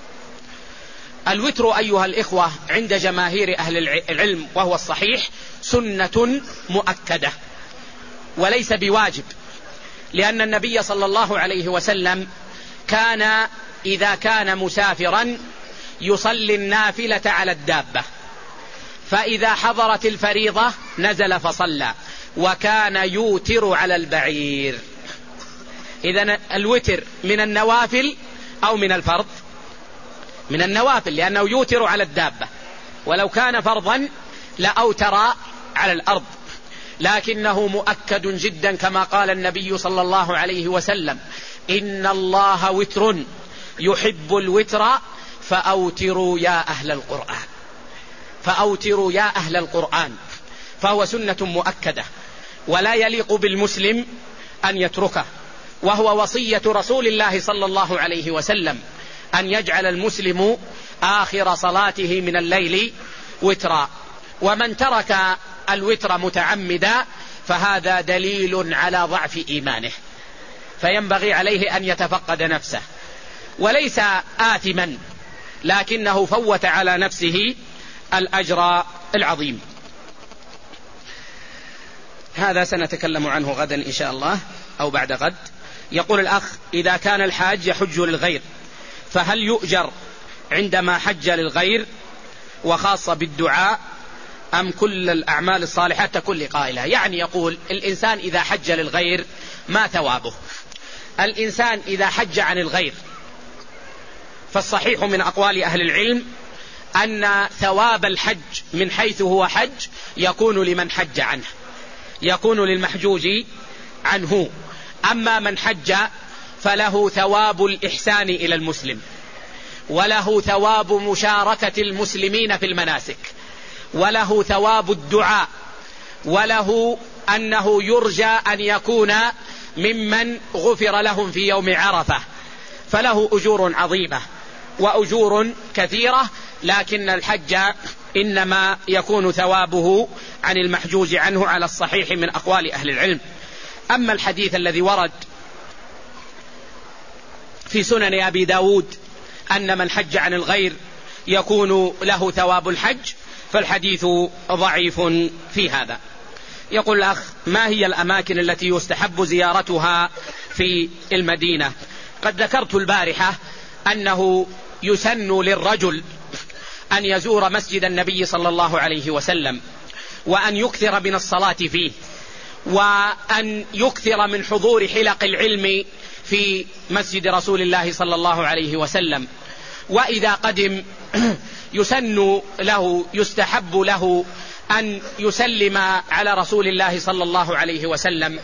الوتر أيها الإخوة عند جماهير أهل العلم وهو الصحيح سنة مؤكدة وليس بواجب، لأن النبي صلى الله عليه وسلم كان إذا كان مسافرا يصلي النافلة على الدابة، فإذا حضرت الفريضة نزل فصلى، وكان يوتر على البعير. إذن الوتر من النوافل أو من الفرض؟ من النوافل، لأنه يوتر على الدابة، ولو كان فرضا لأوتر على الأرض. لكنه مؤكد جدا كما قال النبي صلى الله عليه وسلم: إن الله وتر يحب الوتر فأوتروا يا أهل القرآن، فأوتروا يا أهل القرآن. فهو سنة مؤكدة ولا يليق بالمسلم أن يتركه، وهو وصية رسول الله صلى الله عليه وسلم أن يجعل المسلم آخر صلاته من الليل وترا. ومن ترك الوتر متعمدا فهذا دليل على ضعف إيمانه، فينبغي عليه أن يتفقد نفسه، وليس آثما لكنه فوت على نفسه الأجر العظيم. هذا سنتكلم عنه غدا إن شاء الله أو بعد غد. يقول الأخ: إذا كان الحاج يحج للغير فهل يؤجر عندما حج للغير وخاصة بالدعاء أم كل الأعمال الصالحة تكون لقائلها؟ يعني يقول الإنسان إذا حج للغير ما ثوابه؟ الإنسان إذا حج عن الغير فالصحيح من أقوال أهل العلم أن ثواب الحج من حيث هو حج يكون لمن حج عنه، يكون للمحجوج عنه. أما من حج فله ثواب الإحسان إلى المسلم، وله ثواب مشاركة المسلمين في المناسك، وله ثواب الدعاء، وله أنه يرجى أن يكون ممن غفر لهم في يوم عرفة، فله أجور عظيمة وأجور كثيرة. لكن الحج إنما يكون ثوابه عن المحجوج عنه على الصحيح من أقوال أهل العلم. أما الحديث الذي ورد في سنن أبي داود أن من حج عن الغير يكون له ثواب الحج فالحديث ضعيف في هذا. يقول الأخ: ما هي الأماكن التي يستحب زيارتها في المدينة؟ قد ذكرت البارحة أنه يسن للرجل أن يزور مسجد النبي صلى الله عليه وسلم، وأن يكثر من الصلاة فيه، وأن يكثر من حضور حلق العلم في مسجد رسول الله صلى الله عليه وسلم. وإذا قدم يسن له، يستحب له أن يسلم على رسول الله صلى الله عليه وسلم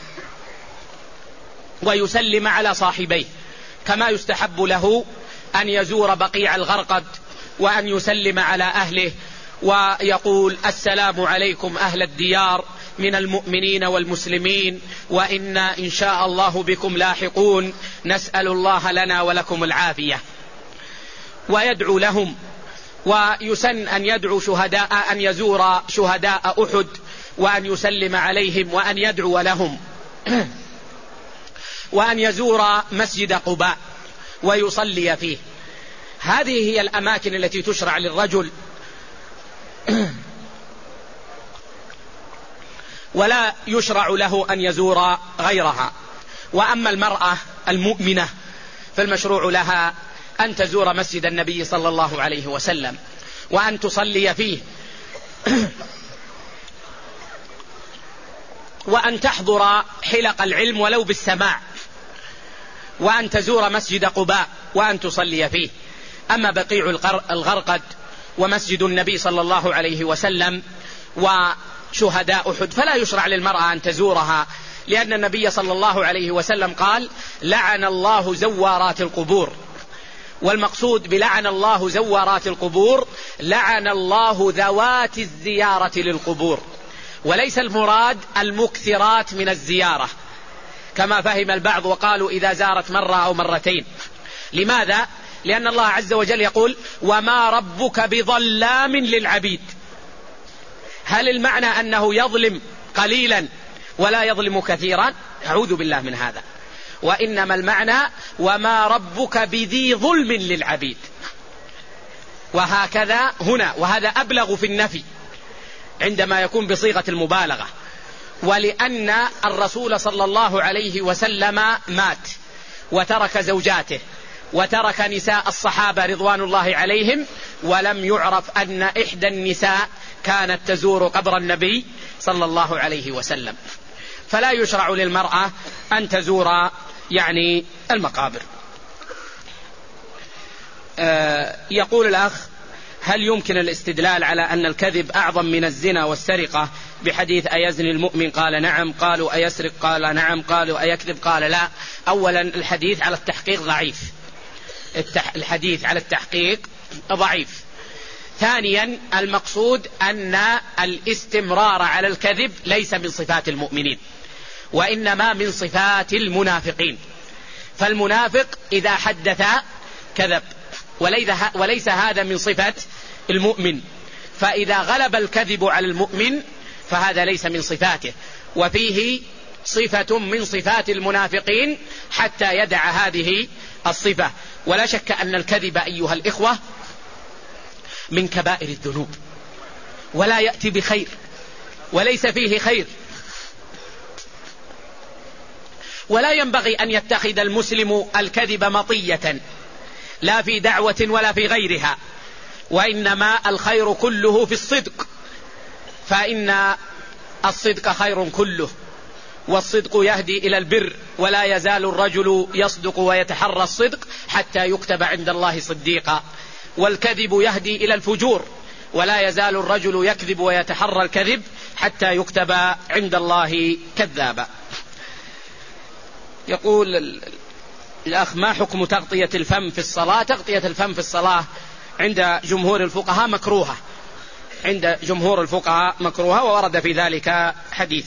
ويسلم على صاحبيه، كما يستحب له أن يزور بقيع الغرقد وأن يسلم على أهله ويقول: السلام عليكم أهل الديار من المؤمنين والمسلمين، وإنا إن شاء الله بكم لاحقون، نسأل الله لنا ولكم العافية، ويدعو لهم. ويسن أن يدعو أن يزور شهداء أحد وأن يسلم عليهم وأن يدعو لهم، وأن يزور مسجد قباء ويصلي فيه. هذه هي الأماكن التي تشرع للرجل، ولا يشرع له أن يزور غيرها. وأما المرأة المؤمنة فالمشروع لها أن تزور مسجد النبي صلى الله عليه وسلم وأن تصلي فيه، وأن تحضر حلق العلم ولو بالسماع، وأن تزور مسجد قباء وأن تصلي فيه. أما بقيع الغرقد ومسجد النبي صلى الله عليه وسلم وشهداء أحد فلا يشرع للمرأة أن تزورها، لأن النبي صلى الله عليه وسلم قال: لعن الله زوارات القبور. والمقصود بلعن الله زوارات القبور لعن الله ذوات الزيارة للقبور، وليس المراد المكثرات من الزيارة كما فهم البعض وقالوا إذا زارت مرة أو مرتين. لماذا؟ لأن الله عز وجل يقول: وما ربك بظلام للعبيد. هل المعنى أنه يظلم قليلا ولا يظلم كثيرا؟ أعوذ بالله من هذا. وإنما المعنى: وما ربك بذي ظلم للعبيد. وهكذا هنا، وهذا أبلغ في النفي عندما يكون بصيغة المبالغة. ولأن الرسول صلى الله عليه وسلم مات وترك زوجاته وترك نساء الصحابة رضوان الله عليهم، ولم يعرف أن إحدى النساء كانت تزور قبر النبي صلى الله عليه وسلم، فلا يشرع للمرأة أن تزور يعني المقابر. يقول الأخ: هل يمكن الاستدلال على أن الكذب أعظم من الزنا والسرقة بحديث أيزني المؤمن؟ قال نعم. قالوا أيسرق؟ قال نعم. قالوا أيكذب؟ قال لا. أولا الحديث على التحقيق ضعيف، الحديث على التحقيق ضعيف. ثانيا المقصود أن الاستمرار على الكذب ليس من صفات المؤمنين، وإنما من صفات المنافقين. فالمنافق إذا حدث كذب، وليس هذا من صفة المؤمن. فإذا غلب الكذب على المؤمن فهذا ليس من صفاته، وفيه صفة من صفات المنافقين حتى يدع هذه الصفة. ولا شك أن الكذب أيها الإخوة من كبائر الذنوب، ولا يأتي بخير، وليس فيه خير. ولا ينبغي أن يتخذ المسلم الكذب مطية لا في دعوة ولا في غيرها، وإنما الخير كله في الصدق، فإن الصدق خير كله، والصدق يهدي إلى البر، ولا يزال الرجل يصدق ويتحرى الصدق حتى يكتب عند الله صديقا، والكذب يهدي إلى الفجور، ولا يزال الرجل يكذب ويتحرى الكذب حتى يكتب عند الله كذابا. يقول الأخ: ما حكم تغطية الفم في الصلاة؟ تغطية الفم في الصلاة عند جمهور الفقهاء مكروهة، عند جمهور الفقهاء مكروهة، وورد في ذلك حديث.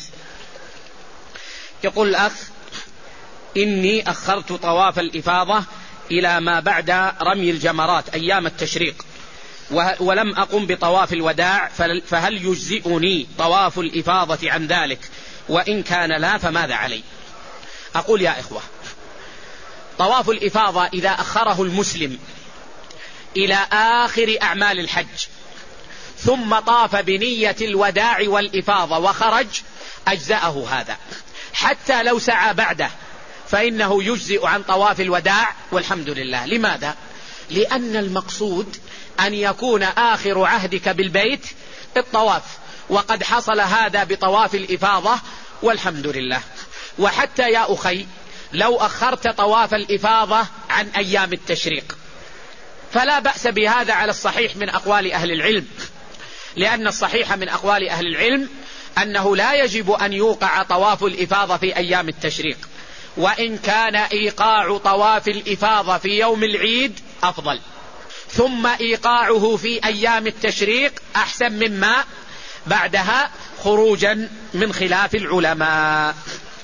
يقول الأخ: إني أخرت طواف الإفاضة إلى ما بعد رمي الجمرات أيام التشريق، ولم أقم بطواف الوداع، فهل يجزئني طواف الإفاضة عن ذلك؟ وإن كان لا فماذا علي؟ أقول يا إخوة: طواف الإفاضة إذا أخره المسلم إلى آخر أعمال الحج ثم طاف بنية الوداع والإفاضة وخرج أجزأه هذا، حتى لو سعى بعده فإنه يجزئ عن طواف الوداع والحمد لله. لماذا؟ لأن المقصود أن يكون آخر عهدك بالبيت الطواف، وقد حصل هذا بطواف الإفاضة والحمد لله. وحتى يا أخي لو أخرت طواف الإفاضة عن أيام التشريق فلا بأس بهذا على الصحيح من أقوال أهل العلم، لأن الصحيح من أقوال أهل العلم أنه لا يجب أن يوقع طواف الإفاضة في أيام التشريق، وإن كان إيقاع طواف الإفاضة في يوم العيد أفضل، ثم إيقاعه في أيام التشريق أحسن مما بعدها، خروجا من خلاف العلماء.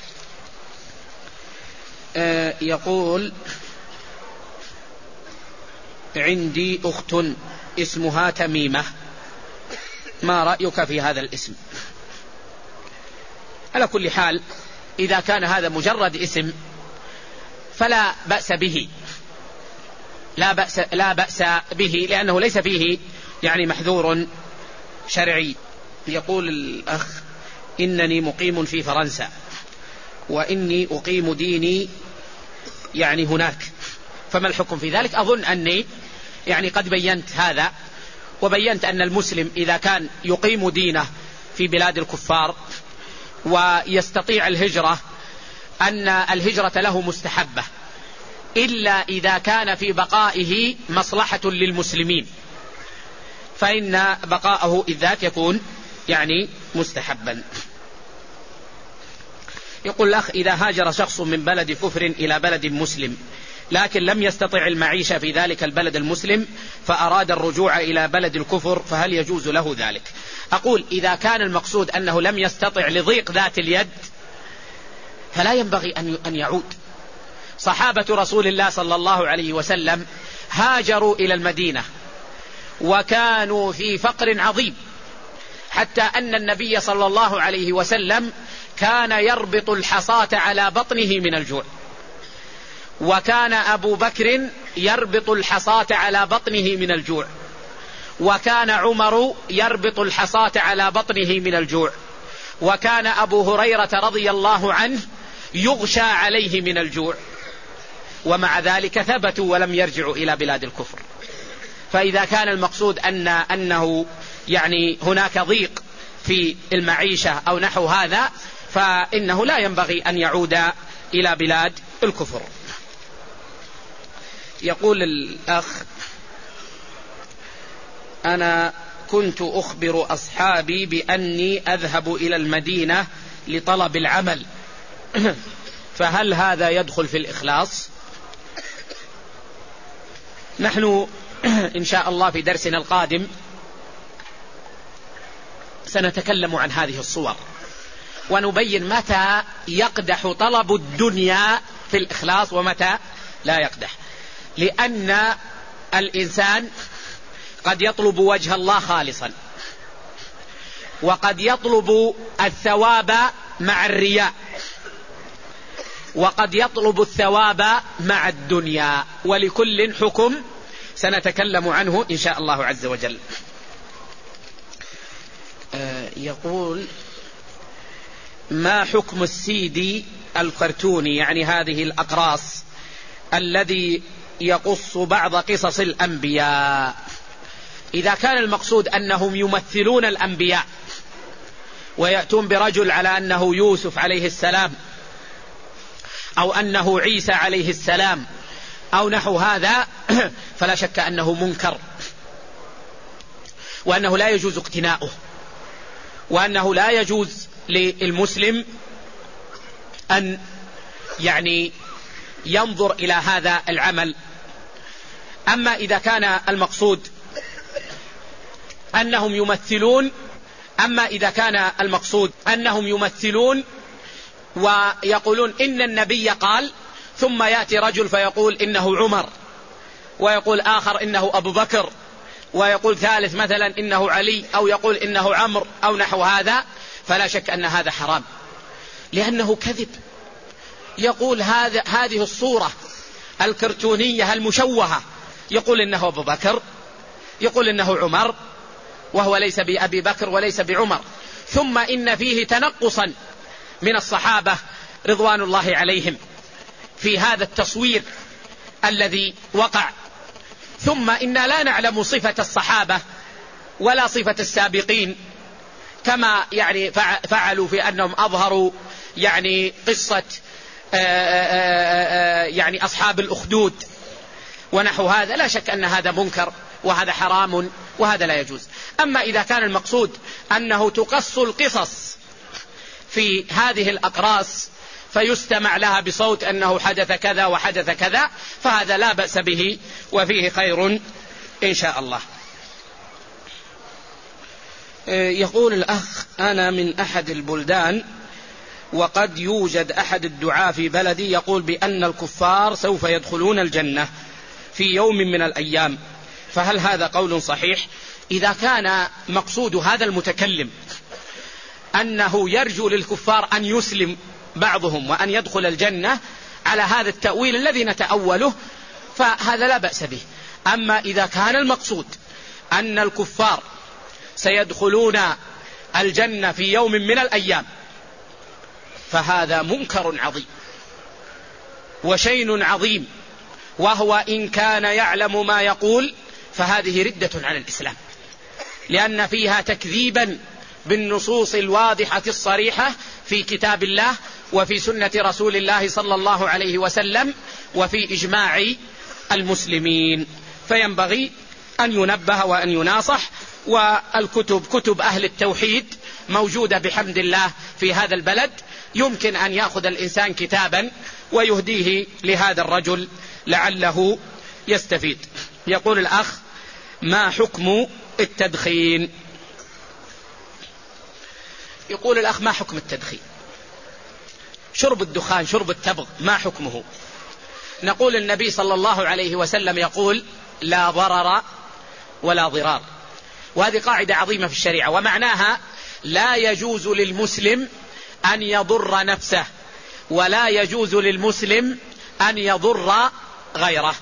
يقول: عندي أخت اسمها تميمة، ما رأيك في هذا الاسم؟ على كل حال إذا كان هذا مجرد اسم فلا بأس به، لا بأس به، لأنه ليس فيه يعني محذور شرعي. يقول الأخ: إنني مقيم في فرنسا، وإني أقيم ديني يعني هناك، فما الحكم في ذلك؟ أظن أني يعني قد بينت هذا، وبينت أن المسلم إذا كان يقيم دينه في بلاد الكفار ويستطيع الهجرة، أن الهجرة له مستحبة، إلا إذا كان في بقائه مصلحة للمسلمين، فإن بقاءه إذ ذاك يكون يعني مستحبا. يقول الأخ: إذا هاجر شخص من بلد كفر إلى بلد مسلم لكن لم يستطع المعيشة في ذلك البلد المسلم فأراد الرجوع إلى بلد الكفر، فهل يجوز له ذلك؟ أقول: إذا كان المقصود أنه لم يستطع لضيق ذات اليد فلا ينبغي أن يعود. صحابة رسول الله صلى الله عليه وسلم هاجروا إلى المدينة وكانوا في فقر عظيم، حتى أن النبي صلى الله عليه وسلم كان يربط الحصاة على بطنه من الجوع، وكان أبو بكر يربط الحصاة على بطنه من الجوع، وكان عمر يربط الحصاة على بطنه من الجوع، وكان أبو هريرة رضي الله عنه يغشى عليه من الجوع، ومع ذلك ثبتوا ولم يرجعوا إلى بلاد الكفر. فإذا كان المقصود أنه يعني هناك ضيق في المعيشة أو نحو هذا، فإنه لا ينبغي أن يعود إلى بلاد الكفر. يقول الأخ: أنا كنت أخبر أصحابي بأني أذهب إلى المدينة لطلب العمل، فهل هذا يدخل في الإخلاص؟ نحن إن شاء الله في درسنا القادم سنتكلم عن هذه الصور، ونبين متى يقدح طلب الدنيا في الإخلاص ومتى لا يقدح، لأن الإنسان قد يطلب وجه الله خالصا، وقد يطلب الثواب مع الرياء، وقد يطلب الثواب مع الدنيا، ولكل حكم سنتكلم عنه إن شاء الله عز وجل. يقول: ما حكم السيدي الكرتوني يعني هذه الأقراص الذي يقص بعض قصص الأنبياء، إذا كان المقصود أنهم يمثلون الأنبياء ويأتون برجل على أنه يوسف عليه السلام أو أنه عيسى عليه السلام أو نحو هذا، فلا شك أنه منكر، وأنه لا يجوز اقتناؤه، وأنه لا يجوز للمسلم أن يعني ينظر إلى هذا العمل. أما إذا كان المقصود أنهم يمثلون ويقولون إن النبي قال، ثم يأتي رجل فيقول إنه عمر، ويقول آخر إنه أبو بكر، ويقول ثالث مثلا إنه علي، أو يقول إنه عمرو أو نحو هذا، فلا شك أن هذا حرام، لأنه كذب. يقول هذه الصورة الكرتونية المشوهة، يقول إنه أبو بكر، يقول إنه عمر، وهو ليس بأبي بكر وليس بعمر، ثم إن فيه تنقصا من الصحابة رضوان الله عليهم في هذا التصوير الذي وقع. ثم إنا لا نعلم صفة الصحابة ولا صفة السابقين، كما يعني فعلوا في أنهم أظهروا يعني قصة يعني أصحاب الأخدود ونحو هذا. لا شك أن هذا منكر وهذا حرام وهذا لا يجوز. أما إذا كان المقصود أنه تقص القصص في هذه الأقراص فيستمع لها بصوت أنه حدث كذا وحدث كذا، فهذا لا بأس به وفيه خير إن شاء الله. يقول الأخ: أنا من أحد البلدان، وقد يوجد أحد الدعاة في بلدي يقول بأن الكفار سوف يدخلون الجنة في يوم من الأيام، فهل هذا قول صحيح؟ إذا كان مقصود هذا المتكلم أنه يرجو للكفار أن يسلم بعضهم وأن يدخل الجنة على هذا التأويل الذي نتأوله، فهذا لا بأس به. أما إذا كان المقصود أن الكفار سيدخلون الجنة في يوم من الأيام، فهذا منكر عظيم وشين عظيم، وهو إن كان يعلم ما يقول فهذه ردة عن الإسلام، لأن فيها تكذيبا بالنصوص الواضحة الصريحة في كتاب الله وفي سنة رسول الله صلى الله عليه وسلم وفي إجماع المسلمين. فينبغي أن ينبه وأن يناصح. والكتب كتب أهل التوحيد موجودة بحمد الله في هذا البلد، يمكن أن يأخذ الإنسان كتابا ويهديه لهذا الرجل لعله يستفيد. يقول الأخ: ما حكم التدخين؟ يقول الأخ: ما حكم التدخين؟ شرب الدخان، شرب التبغ، ما حكمه؟ نقول النبي صلى الله عليه وسلم يقول: لا ضرر ولا ضرار، وهذه قاعدة عظيمة في الشريعة، ومعناها لا يجوز للمسلم أن يضر نفسه، ولا يجوز للمسلم أن يضر غيره.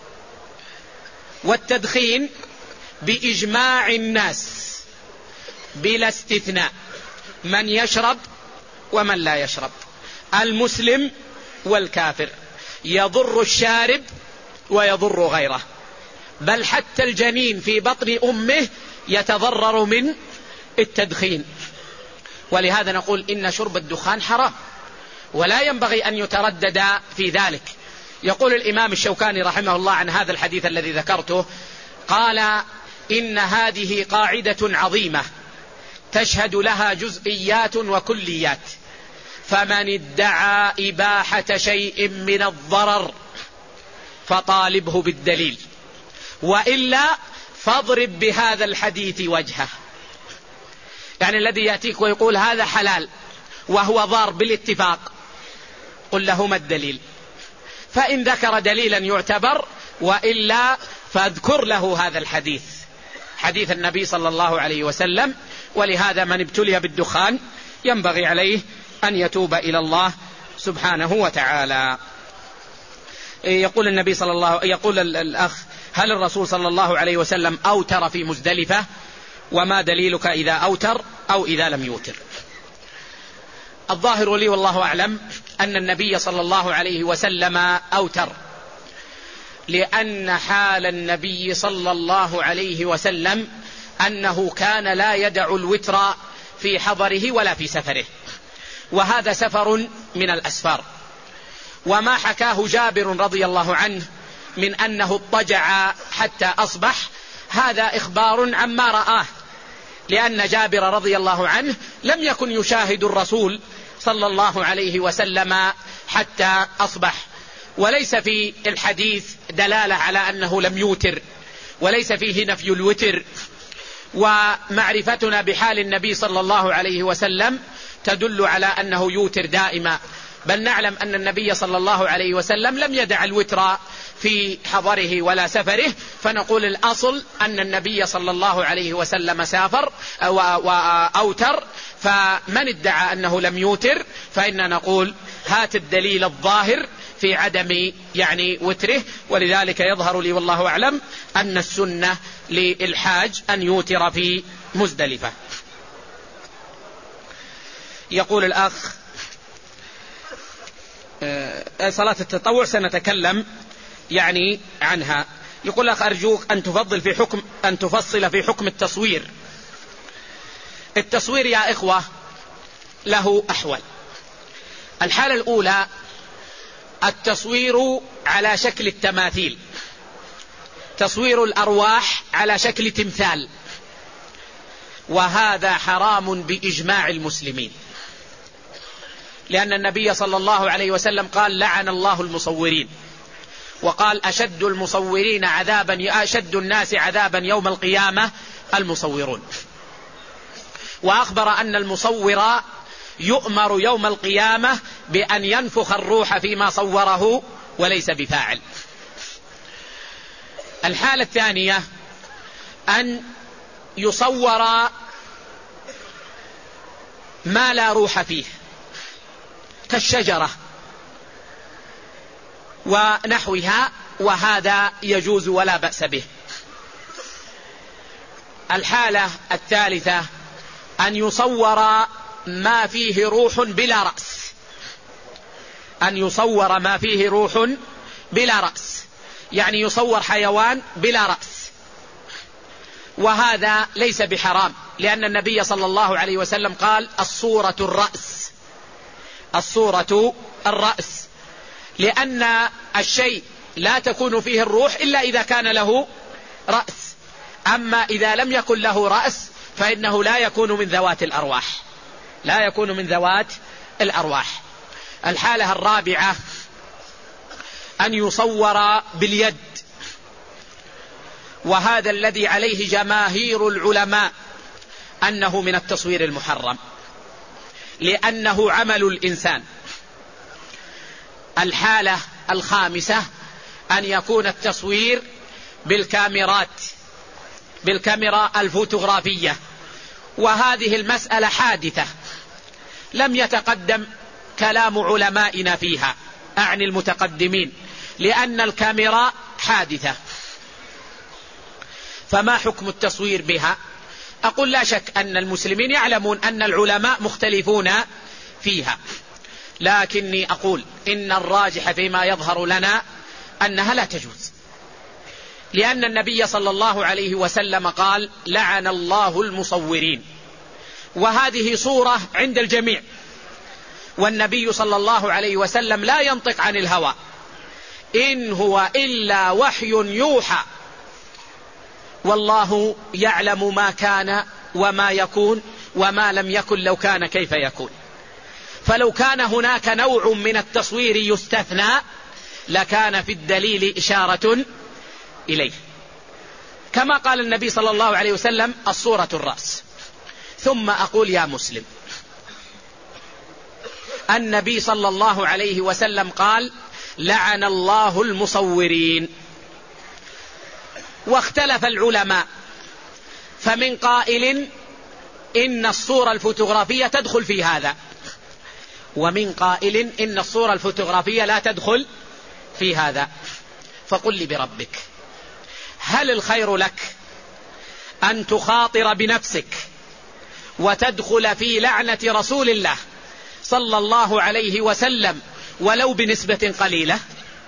والتدخين بإجماع الناس بلا استثناء، من يشرب ومن لا يشرب، المسلم والكافر، يضر الشارب ويضر غيره، بل حتى الجنين في بطن أمه يتضرر من التدخين. ولهذا نقول إن شرب الدخان حرام ولا ينبغي أن يتردد في ذلك. يقول الإمام الشوكاني رحمه الله عن هذا الحديث الذي ذكرته، قال: إن هذه قاعدة عظيمة تشهد لها جزئيات وكليات، فمن ادعى إباحة شيء من الضرر فطالبه بالدليل، وإلا فاضرب بهذا الحديث وجهه. يعني الذي يأتيك ويقول هذا حلال وهو ضار بالاتفاق، قل له ما الدليل؟ فإن ذكر دليلا يعتبر، وإلا فاذكر له هذا الحديث، حديث النبي صلى الله عليه وسلم. ولهذا من ابتلي بالدخان ينبغي عليه أن يتوب إلى الله سبحانه وتعالى. يقول النبي صلى الله يقول الأخ: هل الرسول صلى الله عليه وسلم أوتر في مزدلفة؟ وما دليلك إذا أوتر أو إذا لم يوتر؟ الظاهر لي والله أعلم أن النبي صلى الله عليه وسلم أوتر، لأن حال النبي صلى الله عليه وسلم أنه كان لا يدع الوتر في حضره ولا في سفره، وهذا سفر من الأسفار. وما حكاه جابر رضي الله عنه من أنه اضطجع حتى أصبح، هذا إخبار عما رآه، لأن جابر رضي الله عنه لم يكن يشاهد الرسول صلى الله عليه وسلم حتى أصبح، وليس في الحديث دلالة على أنه لم يوتر، وليس فيه نفي الوتر. ومعرفتنا بحال النبي صلى الله عليه وسلم تدل على أنه يوتر دائما، بل نعلم أن النبي صلى الله عليه وسلم لم يدع الوتر في حضره ولا سفره، فنقول الأصل أن النبي صلى الله عليه وسلم سافر وأوتر. فمن ادعى أنه لم يوتر فإننا نقول هات الدليل الظاهر في عدم وتره. ولذلك يظهر لي والله أعلم أن السنة للحاج أن يوتر في مزدلفة. يقول الأخ صلاة التطوع سنتكلم عنها. يقول الأخ أرجوك أن تفصل في حكم التصوير. التصوير يا إخوة له أحوال. الحالة الأولى التصوير على شكل التماثيل، تصوير الأرواح على شكل تمثال، وهذا حرام بإجماع المسلمين، لأن النبي صلى الله عليه وسلم قال لعن الله المصورين، وقال أشد الناس عذابا يوم القيامة المصورون. وأخبر أن المصور يؤمر يوم القيامة بأن ينفخ الروح فيما صوره وليس بفاعل. الحالة الثانية أن يصور ما لا روح فيه كالشجرة ونحوها، وهذا يجوز ولا بأس به. الحالة الثالثة أن يصور ما فيه روح بلا رأس، أن يصور ما فيه روح بلا رأس، يعني يصور حيوان بلا رأس، وهذا ليس بحرام، لأن النبي صلى الله عليه وسلم قال الصورة الرأس، الصورة الرأس، لأن الشيء لا تكون فيه الروح إلا إذا كان له رأس، أما إذا لم يكن له رأس فإنه لا يكون من ذوات الأرواح، لا يكون من ذوات الأرواح. الحالة الرابعة أن يصور باليد، وهذا الذي عليه جماهير العلماء أنه من التصوير المحرم، لأنه عمل الإنسان. الحالة الخامسة أن يكون التصوير بالكاميرا الفوتوغرافية، وهذه المسألة حادثة لم يتقدم كلام علمائنا فيها، أعني المتقدمين، لأن الكاميرا حادثة. فما حكم التصوير بها؟ أقول لا شك أن المسلمين يعلمون أن العلماء مختلفون فيها، لكني أقول إن الراجح فيما يظهر لنا أنها لا تجوز، لأن النبي صلى الله عليه وسلم قال لعن الله المصورين، وهذه صورة عند الجميع، والنبي صلى الله عليه وسلم لا ينطق عن الهوى، إن هو إلا وحي يوحى، والله يعلم ما كان وما يكون وما لم يكن لو كان كيف يكون. فلو كان هناك نوع من التصوير يستثنى لكان في الدليل إشارة إليه، كما قال النبي صلى الله عليه وسلم الصورة الرأس. ثم أقول يا مسلم، النبي صلى الله عليه وسلم قال لعن الله المصورين، واختلف العلماء، فمن قائل إن الصورة الفوتوغرافية تدخل في هذا، ومن قائل إن الصورة الفوتوغرافية لا تدخل في هذا. فقل لي بربك، هل الخير لك أن تخاطر بنفسك وتدخل في لعنة رسول الله صلى الله عليه وسلم ولو بنسبة قليلة؟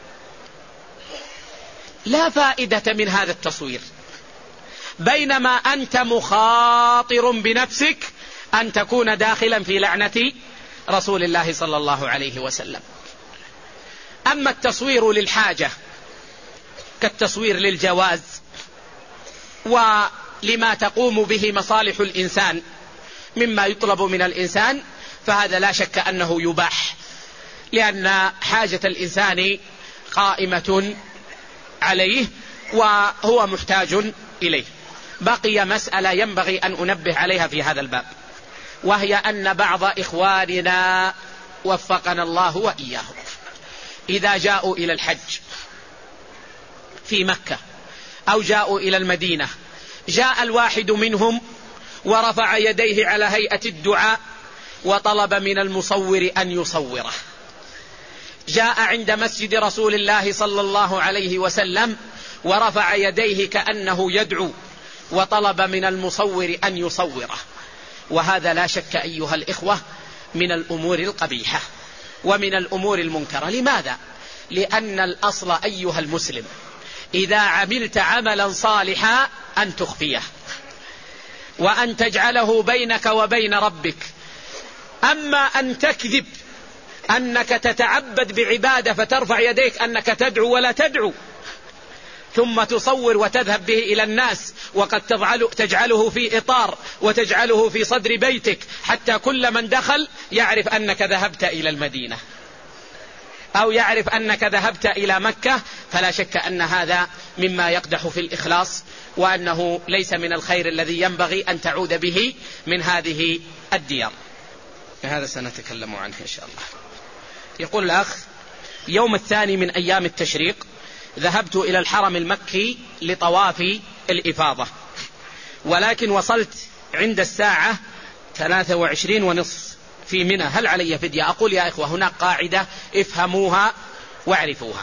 لا فائدة من هذا التصوير، بينما أنت مخاطر بنفسك أن تكون داخلا في لعنة رسول الله صلى الله عليه وسلم. أما التصوير للحاجة كالتصوير للجواز ولما تقوم به مصالح الإنسان مما يطلب من الإنسان، فهذا لا شك أنه يباح، لأن حاجة الإنسان قائمة عليه وهو محتاج إليه. بقي مسألة ينبغي أن أنبه عليها في هذا الباب، وهي أن بعض إخواننا وفقنا الله وإياهم إذا جاءوا إلى الحج في مكة أو جاءوا إلى المدينة، جاء الواحد منهم ورفع يديه على هيئة الدعاء وطلب من المصور أن يصوره. جاء عند مسجد رسول الله صلى الله عليه وسلم ورفع يديه كأنه يدعو وطلب من المصور أن يصوره. وهذا لا شك أيها الإخوة من الأمور القبيحة ومن الأمور المنكرة. لماذا؟ لأن الأصل أيها المسلم إذا عملت عملا صالحا أن تخفيه وأن تجعله بينك وبين ربك. أما أن تكذب أنك تتعبد بعبادة فترفع يديك أنك تدعو ولا تدعو، ثم تصور وتذهب به إلى الناس، وقد تجعله في إطار وتجعله في صدر بيتك حتى كل من دخل يعرف أنك ذهبت إلى المدينة أو يعرف أنك ذهبت إلى مكة، فلا شك أن هذا مما يقدح في الإخلاص، وأنه ليس من الخير الذي ينبغي أن تعود به من هذه الديار. هذا سنتكلم عنه إن شاء الله. يقول الأخ: يوم الثاني من أيام التشريق ذهبت إلى الحرم المكي لطواف الإفاضة، ولكن وصلت عند الساعة 23:30 في منى، هل علي فدية؟ أقول يا إخوة هناك قاعدة افهموها واعرفوها: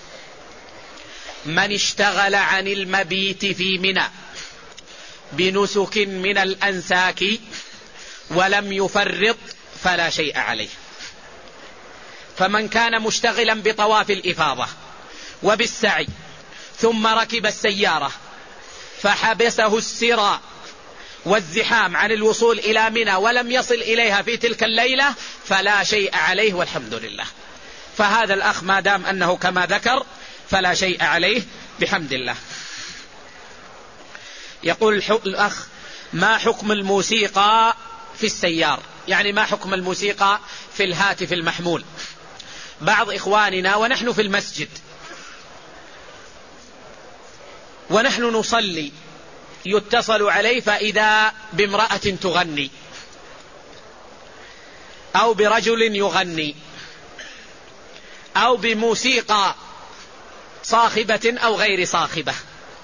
من اشتغل عن المبيت في منى بنسك من الأنساك ولم يفرط فلا شيء عليه. فمن كان مشتغلا بطواف الإفاضة وبالسعي ثم ركب السيارة فحبسه السرى والزحام عن الوصول إلى منى ولم يصل إليها في تلك الليلة فلا شيء عليه والحمد لله. فهذا الأخ ما دام أنه كما ذكر فلا شيء عليه بحمد الله. يقول الأخ: ما حكم الموسيقى في السيار؟ يعني ما حكم الموسيقى في الهاتف المحمول؟ بعض إخواننا ونحن في المسجد ونحن نصلي يتصل عليه فإذا بامرأة تغني أو برجل يغني أو بموسيقى صاخبة أو غير صاخبة.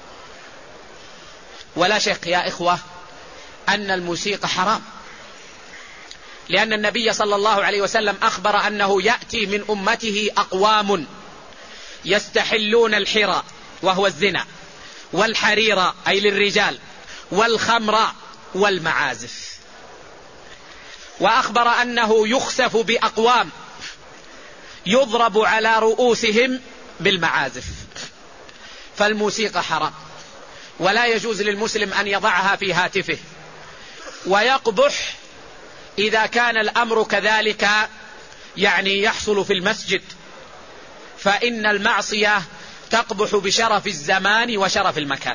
ولا شك يا إخوة أن الموسيقى حرام، لأن النبي صلى الله عليه وسلم أخبر أنه يأتي من أمته أقوام يستحلون الحرى وهو الزنا والحرير أي للرجال والخمر والمعازف، وأخبر أنه يخسف بأقوام يضرب على رؤوسهم بالمعازف. فالموسيقى حرام ولا يجوز للمسلم أن يضعها في هاتفه، ويقبح إذا كان الأمر كذلك يعني يحصل في المسجد، فإن المعصية تقبح بشرف الزمان وشرف المكان.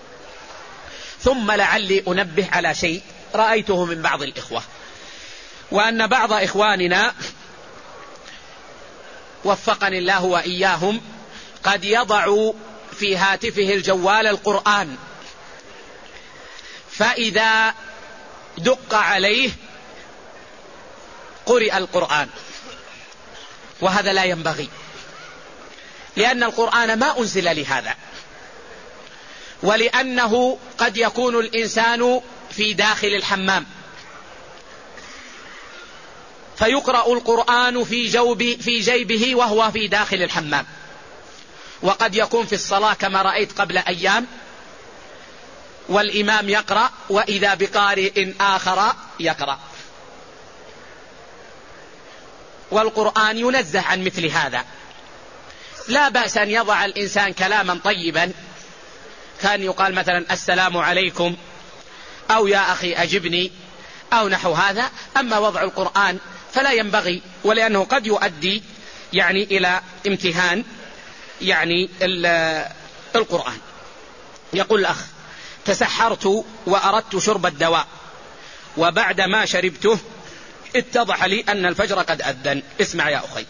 ثم لعلي أنبه على شيء رأيته من بعض الإخوة، وأن بعض إخواننا وفقني الله وإياهم قد يضع في هاتفه الجوال القرآن، فإذا دق عليه قرئ القرآن، وهذا لا ينبغي، لأن القرآن ما أنزل لهذا، ولأنه قد يكون الإنسان في داخل الحمام فيقرأ القرآن في جيبه وهو في داخل الحمام، وقد يكون في الصلاة كما رأيت قبل أيام والإمام يقرأ وإذا بقارئ آخر يقرأ. والقرآن ينزه عن مثل هذا. لا بأس أن يضع الإنسان كلاما طيبا، كان يقال مثلا السلام عليكم، أو يا أخي أجبني، أو نحو هذا. أما وضع القرآن فلا ينبغي، ولأنه قد يؤدي يعني إلى امتهان يعني القرآن. يقول الأخ: تسحرت وأردت شرب الدواء، وبعد ما شربته اتضح لي أن الفجر قد أذن. اسمع يا أخي،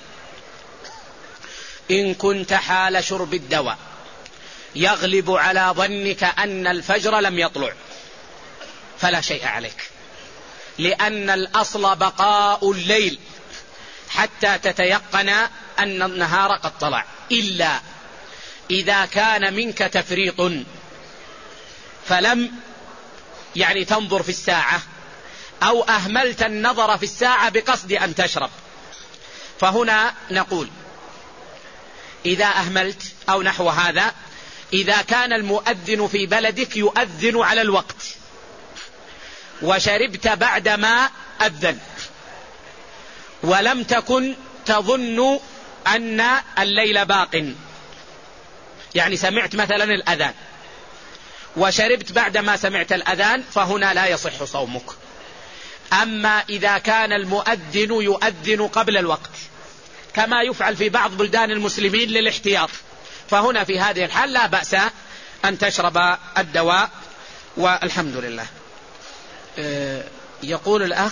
إن كنت حال شرب الدواء يغلب على ظنك أن الفجر لم يطلع فلا شيء عليك، لأن الأصل بقاء الليل حتى تتيقن أن النهار قد طلع، إلا إذا كان منك تفريط فلم يعني تنظر في الساعة، أو أهملت النظر في الساعة بقصد أن تشرب. فهنا نقول إذا أهملت أو نحو هذا، إذا كان المؤذن في بلدك يؤذن على الوقت وشربت بعدما أذن، ولم تكن تظن أن الليل باق، يعني سمعت مثلا الأذان وشربت بعدما سمعت الأذان، فهنا لا يصح صومك. أما إذا كان المؤذن يؤذن قبل الوقت كما يفعل في بعض بلدان المسلمين للاحتياط، فهنا في هذه الحال لا بأس أن تشرب الدواء والحمد لله. يقول الأخ: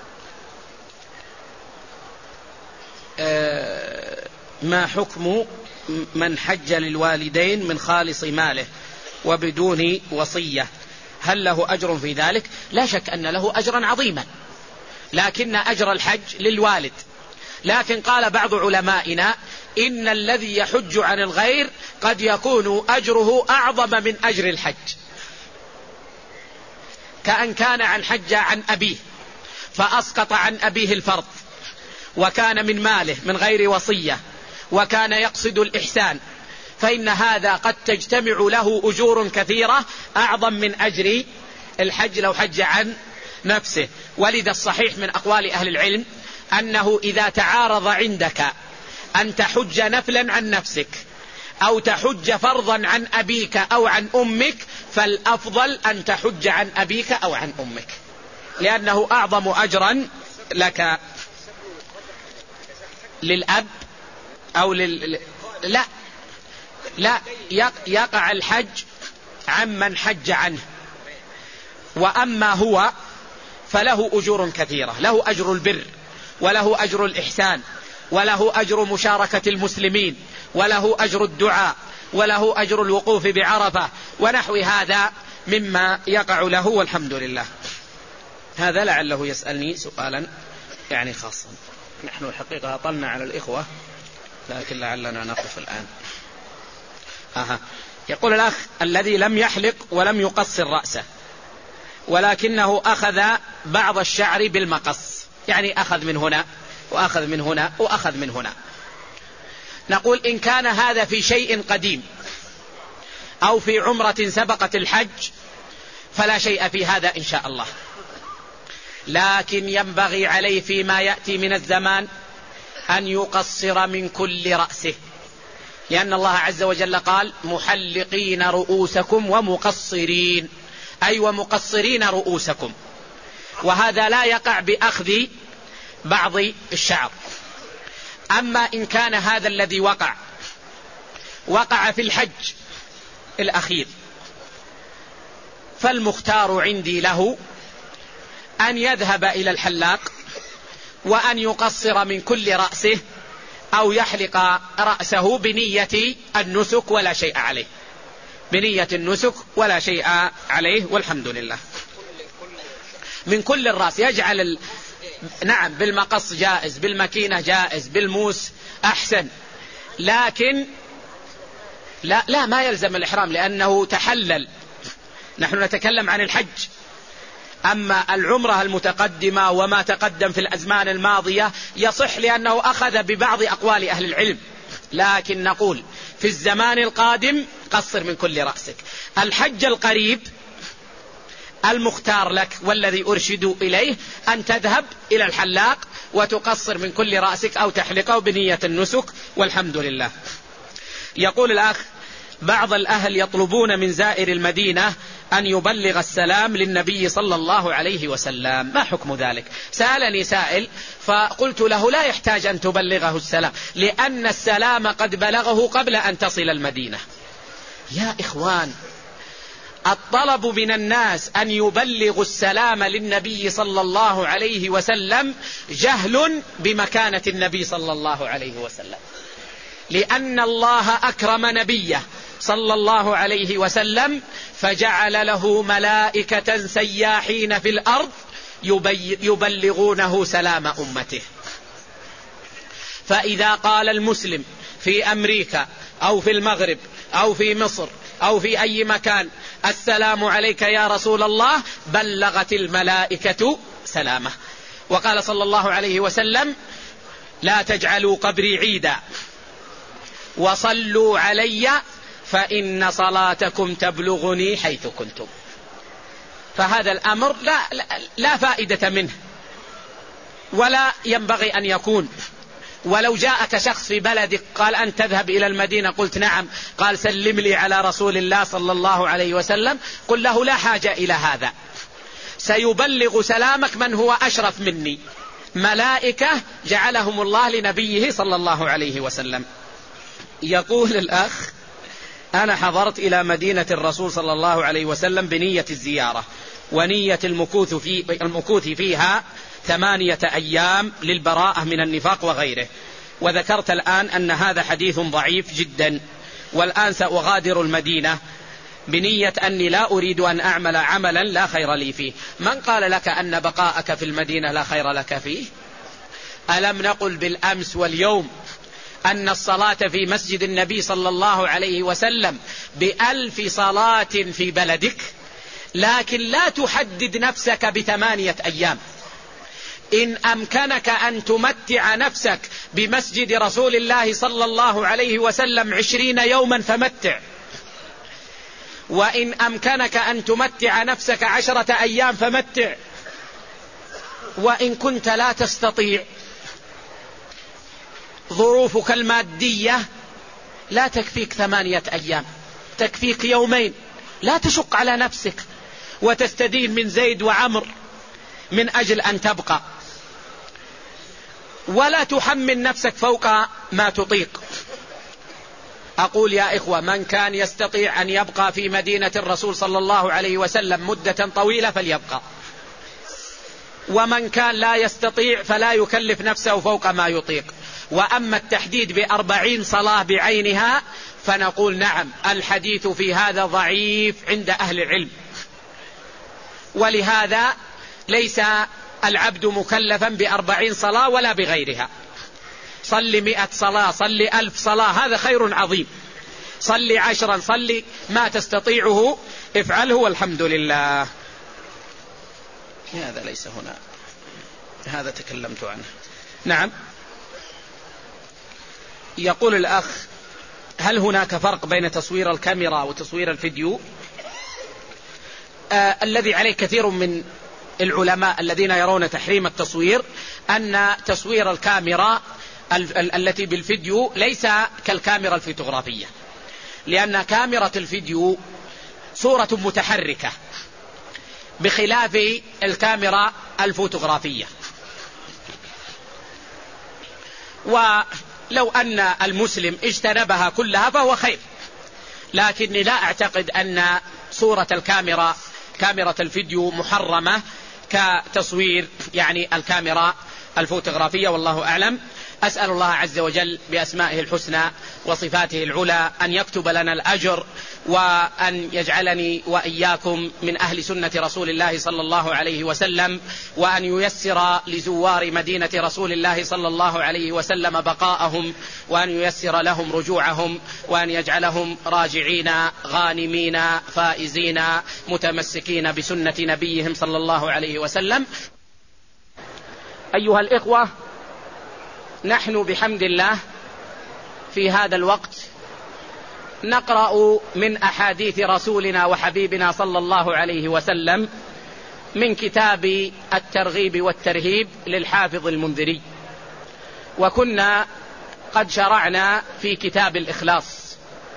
ما حكم من حج للوالدين من خالص ماله وبدون وصية؟ هل له أجر في ذلك؟ لا شك أن له أجرا عظيما، لكن أجر الحج للوالد. لكن قال بعض علمائنا إن الذي يحج عن الغير قد يكون أجره أعظم من أجر الحج، كأن كان عن حج عن أبيه فأسقط عن أبيه الفرض، وكان من ماله من غير وصية، وكان يقصد الإحسان، فإن هذا قد تجتمع له أجور كثيرة أعظم من أجر الحج لو حج عن نفسه. ولذا الصحيح من أقوال أهل العلم أنه إذا تعارض عندك أن تحج نفلا عن نفسك أو تحج فرضا عن أبيك أو عن أمك، فالأفضل أن تحج عن أبيك أو عن أمك، لأنه أعظم أجرا لك. للأب أو لا يقع الحج عمن حج عنه، وأما هو فله أجور كثيرة، له أجر البر، وله أجر الإحسان، وله أجر مشاركة المسلمين، وله أجر الدعاء، وله أجر الوقوف بعرفة ونحو هذا مما يقع له، والحمد لله. هذا لعله يسألني سؤالا يعني خاصا. نحن الحقيقة أطلنا على الإخوة، لكن لعلنا نقف الآن. يقول الأخ: الذي لم يحلق ولم يقصر رأسه ولكنه أخذ بعض الشعر بالمقص، يعني أخذ من هنا وأخذ من هنا وأخذ من هنا، نقول إن كان هذا في شيء قديم أو في عمرة سبقت الحج فلا شيء في هذا إن شاء الله، لكن ينبغي عليه فيما يأتي من الزمان أن يقصر من كل رأسه، لأن الله عز وجل قال: محلقين رؤوسكم ومقصرين، أي ومقصرين رؤوسكم، وهذا لا يقع بأخذ بعض الشعر. أما إن كان هذا الذي وقع في الحج الأخير، فالمختار عندي له أن يذهب إلى الحلاق وأن يقصر من كل رأسه أو يحلق رأسه بنية النسك ولا شيء عليه، بنية النسك ولا شيء عليه، والحمد لله. من كل الرأس يجعل نعم، بالمقص جائز، بالمكينة جائز، بالموس أحسن، لكن لا ما يلزم الإحرام لأنه تحلل. نحن نتكلم عن الحج، أما العمرة المتقدمة وما تقدم في الأزمان الماضية يصح لأنه أخذ ببعض أقوال أهل العلم، لكن نقول في الزمان القادم قصر من كل رأسك. الحج القريب المختار لك والذي أرشد إليه أن تذهب إلى الحلاق وتقصر من كل رأسك أو تحلقه بنية النسك، والحمد لله. يقول الأخ: بعض الأهل يطلبون من زائر المدينة أن يبلغ السلام للنبي صلى الله عليه وسلم، ما حكم ذلك؟ سألني سائل فقلت له: لا يحتاج أن تبلغه السلام، لأن السلام قد بلغه قبل أن تصل المدينة. يا إخوان، الطلب من الناس أن يبلغوا السلام للنبي صلى الله عليه وسلم جهل بمكانة النبي صلى الله عليه وسلم، لأن الله أكرم نبيه صلى الله عليه وسلم فجعل له ملائكة سياحين في الأرض يبلغونه سلام أمته. فإذا قال المسلم في أمريكا أو في المغرب أو في مصر أو في أي مكان: السلام عليك يا رسول الله، بلغت الملائكة سلامه. وقال صلى الله عليه وسلم: لا تجعلوا قبري عيدا وصلوا علي فإن صلاتكم تبلغني حيث كنتم. فهذا الأمر لا فائدة منه ولا ينبغي أن يكون. ولو جاءك شخص في بلدك قال: أن تذهب إلى المدينة، قلت: نعم، قال: سلم لي على رسول الله صلى الله عليه وسلم، قل له: لا حاجة إلى هذا، سيبلغ سلامك من هو أشرف مني، ملائكة جعلهم الله لنبيه صلى الله عليه وسلم. يقول الأخ: أنا حضرت إلى مدينة الرسول صلى الله عليه وسلم بنية الزيارة ونية المكوث فيها 8 أيام للبراءة من النفاق وغيره، وذكرت الآن أن هذا حديث ضعيف جدا، والآن سأغادر المدينة بنية أني لا أريد أن أعمل عملا لا خير لي فيه. من قال لك أن بقاءك في المدينة لا خير لك فيه؟ ألم نقل بالأمس واليوم أن الصلاة في مسجد النبي صلى الله عليه وسلم ب1000 صلاة في بلدك؟ لكن لا تحدد نفسك ب8 أيام. إن أمكنك أن تمتع نفسك بمسجد رسول الله صلى الله عليه وسلم 20 يوما فمتع، وإن أمكنك أن تمتع نفسك 10 أيام فمتع، وإن كنت لا تستطيع، ظروفك المادية لا تكفيك 8 أيام، تكفيك يومين، لا تشق على نفسك وتستدين من زيد وعمر من أجل أن تبقى، ولا تحمل نفسك فوق ما تطيق. أقول يا إخوة: من كان يستطيع أن يبقى في مدينة الرسول صلى الله عليه وسلم مدة طويلة فليبقى، ومن كان لا يستطيع فلا يكلف نفسه فوق ما يطيق. وأما التحديد ب40 صلاة بعينها فنقول: نعم، الحديث في هذا ضعيف عند أهل العلم، ولهذا ليس العبد مكلفا ب40 صلاة ولا بغيرها. صل 100 صلاة، صل 1000 صلاة، هذا خير عظيم. صل 10، صل ما تستطيعه افعله، والحمد لله. هذا ليس هنا، هذا تكلمت عنه. نعم. يقول الأخ: هل هناك فرق بين تصوير الكاميرا وتصوير الفيديو؟ الذي عليه كثير من العلماء الذين يرون تحريم التصوير أن تصوير الكاميرا التي بالفيديو ليس كالكاميرا الفوتوغرافية، لأن كاميرا الفيديو صورة متحركة بخلاف الكاميرا الفوتوغرافية. ولو أن المسلم اجتنبها كلها فهو خير، لكني لا أعتقد أن صورة كاميرا الفيديو محرمة كتصوير الكاميرا الفوتوغرافية، والله أعلم. أسأل الله عز وجل بأسمائه الحسنى وصفاته العلى أن يكتب لنا الأجر، وأن يجعلني وإياكم من أهل سنة رسول الله صلى الله عليه وسلم، وأن ييسر لزوار مدينة رسول الله صلى الله عليه وسلم بقاءهم، وأن ييسر لهم رجوعهم، وأن يجعلهم راجعين غانمين فائزين متمسكين بسنة نبيهم صلى الله عليه وسلم. أيها الإخوة، نحن بحمد الله في هذا الوقت نقرأ من أحاديث رسولنا وحبيبنا صلى الله عليه وسلم من كتاب الترغيب والترهيب للحافظ المنذري. وكنا قد شرعنا في كتاب الإخلاص،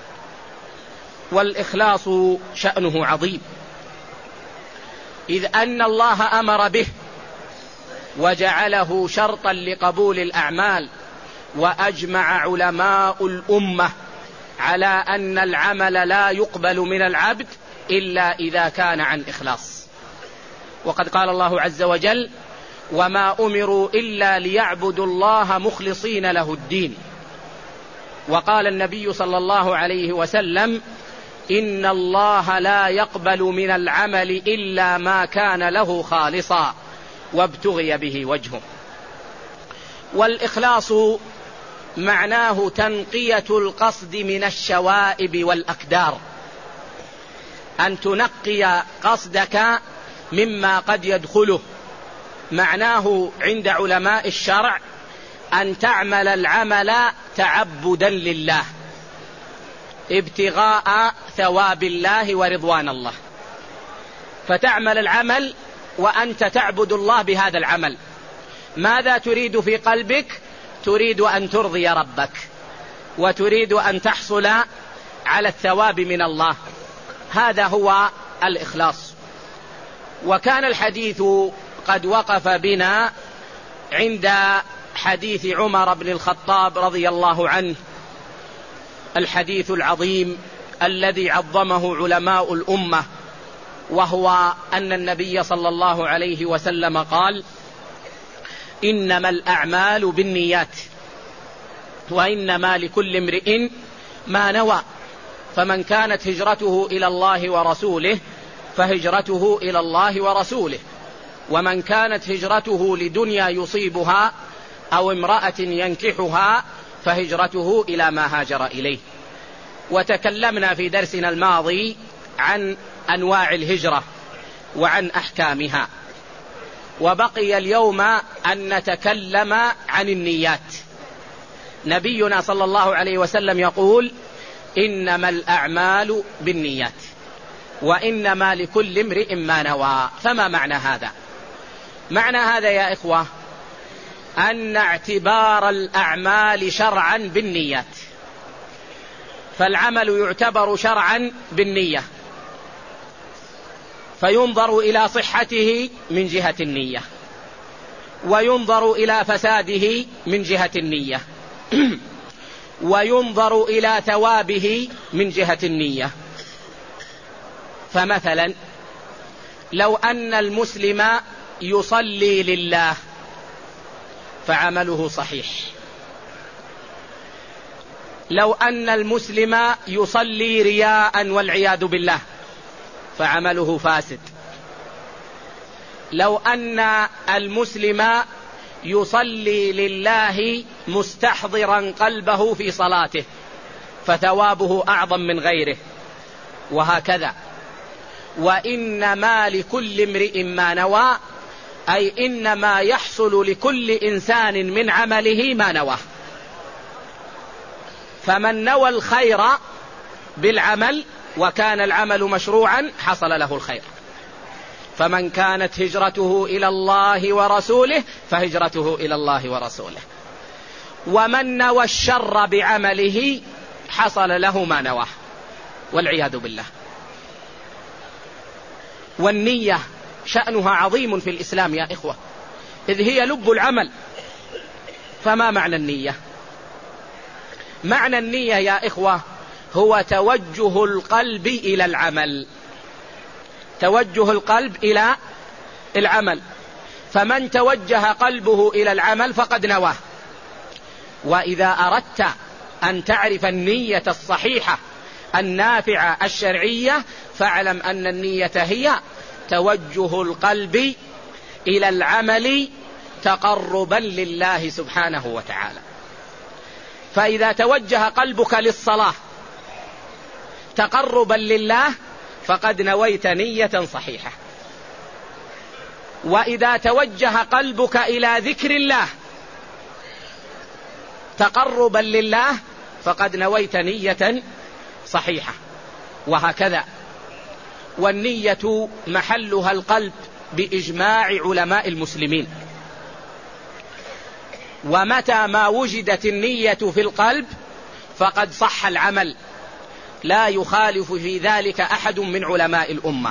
والإخلاص شأنه عظيم، إذ أن الله أمر به وجعله شرطا لقبول الأعمال، وأجمع علماء الأمة على أن العمل لا يقبل من العبد إلا إذا كان عن إخلاص. وقد قال الله عز وجل: وما أمروا إلا ليعبدوا الله مخلصين له الدين. وقال النبي صلى الله عليه وسلم: إن الله لا يقبل من العمل إلا ما كان له خالصا وابتغي به وجهه. والإخلاص معناه تنقية القصد من الشوائب والأكدار، أن تنقي قصدك مما قد يدخله. معناه عند علماء الشرع أن تعمل العمل تعبدا لله، ابتغاء ثواب الله ورضوان الله، فتعمل العمل وأنت تعبد الله بهذا العمل. ماذا تريد في قلبك؟ تريد أن ترضي ربك، وتريد أن تحصل على الثواب من الله. هذا هو الإخلاص. وكان الحديث قد وقف بنا عند حديث عمر بن الخطاب رضي الله عنه، الحديث العظيم الذي عظمه علماء الأمة، وهو أن النبي صلى الله عليه وسلم قال: إنما الأعمال بالنيات وإنما لكل امرئ ما نوى، فمن كانت هجرته إلى الله ورسوله فهجرته إلى الله ورسوله، ومن كانت هجرته لدنيا يصيبها أو امرأة ينكحها فهجرته إلى ما هاجر إليه. وتكلمنا في درسنا الماضي عن أنواع الهجرة وعن أحكامها، وبقي اليوم أن نتكلم عن النيات. نبينا صلى الله عليه وسلم يقول: إنما الأعمال بالنيات وإنما لكل امرئ ما نوى. فما معنى هذا؟ معنى هذا يا إخوة أن اعتبار الأعمال شرعا بالنيات، فالعمل يعتبر شرعا بالنية، فينظر إلى صحته من جهة النية، وينظر إلى فساده من جهة النية، وينظر إلى ثوابه من جهة النية. فمثلا لو أن المسلم يصلي لله فعمله صحيح، لو أن المسلم يصلي رياء والعياذ بالله فعمله فاسد، لو أن المسلم يصلي لله مستحضرا قلبه في صلاته فثوابه أعظم من غيره، وهكذا. وإنما لكل امرئ ما نوى، أي إنما يحصل لكل إنسان من عمله ما نواه. فمن نوى الخير بالعمل وكان العمل مشروعا حصل له الخير. فمن كانت هجرته إلى الله ورسوله فهجرته إلى الله ورسوله. ومن نوى الشر بعمله حصل له ما نواه والعياذ بالله. والنية شأنها عظيم في الإسلام يا إخوة، إذ هي لب العمل. فما معنى النية؟ معنى النية يا إخوة هو توجه القلب إلى العمل، توجه القلب إلى العمل. فمن توجه قلبه إلى العمل فقد نواه. وإذا أردت أن تعرف النية الصحيحة النافعة الشرعية فاعلم أن النية هي توجه القلب إلى العمل تقربا لله سبحانه وتعالى. فإذا توجه قلبك للصلاة تقربا لله فقد نويت نية صحيحة. وإذا توجه قلبك إلى ذكر الله تقربا لله فقد نويت نية صحيحة، وهكذا. والنية محلها القلب بإجماع علماء المسلمين. ومتى ما وجدت النية في القلب فقد صح العمل، لا يخالف في ذلك أحد من علماء الأمة.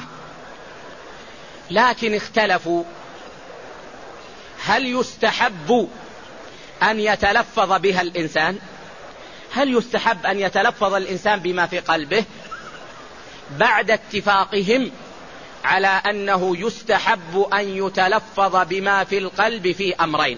لكن اختلفوا هل يستحب أن يتلفظ بها الإنسان؟ هل يستحب أن يتلفظ الإنسان بما في قلبه؟ بعد اتفاقهم على أنه يستحب أن يتلفظ بما في القلب في أمرين.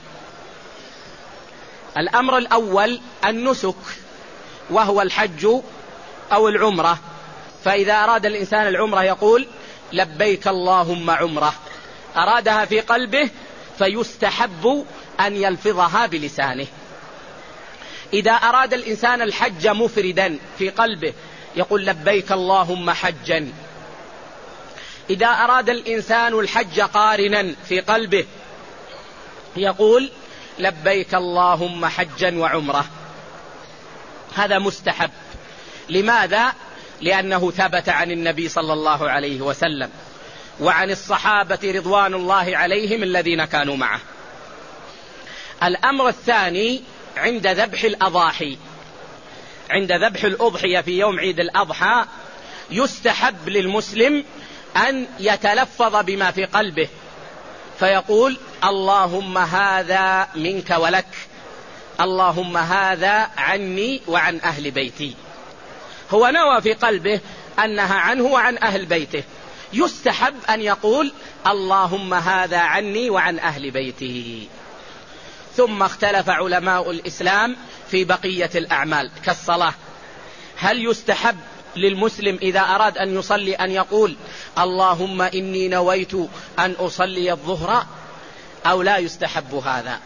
الأمر الأول النسك، وهو الحج أو العمرة، فإذا أراد الإنسان العمرة يقول لبيك اللهم عمرة، أرادها في قلبه فيستحب أن يلفظها بلسانه. إذا أراد الإنسان الحج مفردا في قلبه يقول لبيك اللهم حجا. إذا أراد الإنسان الحج قارنا في قلبه يقول لبيك اللهم حجا وعمرة. هذا مستحب. لماذا؟ لأنه ثبت عن النبي صلى الله عليه وسلم وعن الصحابة رضوان الله عليهم الذين كانوا معه. الأمر الثاني عند ذبح الأضاحي، عند ذبح الأضحية في يوم عيد الأضحى يستحب للمسلم أن يتلفظ بما في قلبه فيقول اللهم هذا منك ولك، اللهم هذا عني وعن أهل بيتي. هو نوى في قلبه أنها عنه وعن أهل بيته، يستحب أن يقول اللهم هذا عني وعن أهل بيتي. ثم اختلف علماء الإسلام في بقية الأعمال كالصلاة، هل يستحب للمسلم إذا أراد أن يصلي أن يقول اللهم إني نويت أن أصلي الظهر أو لا يستحب هذا؟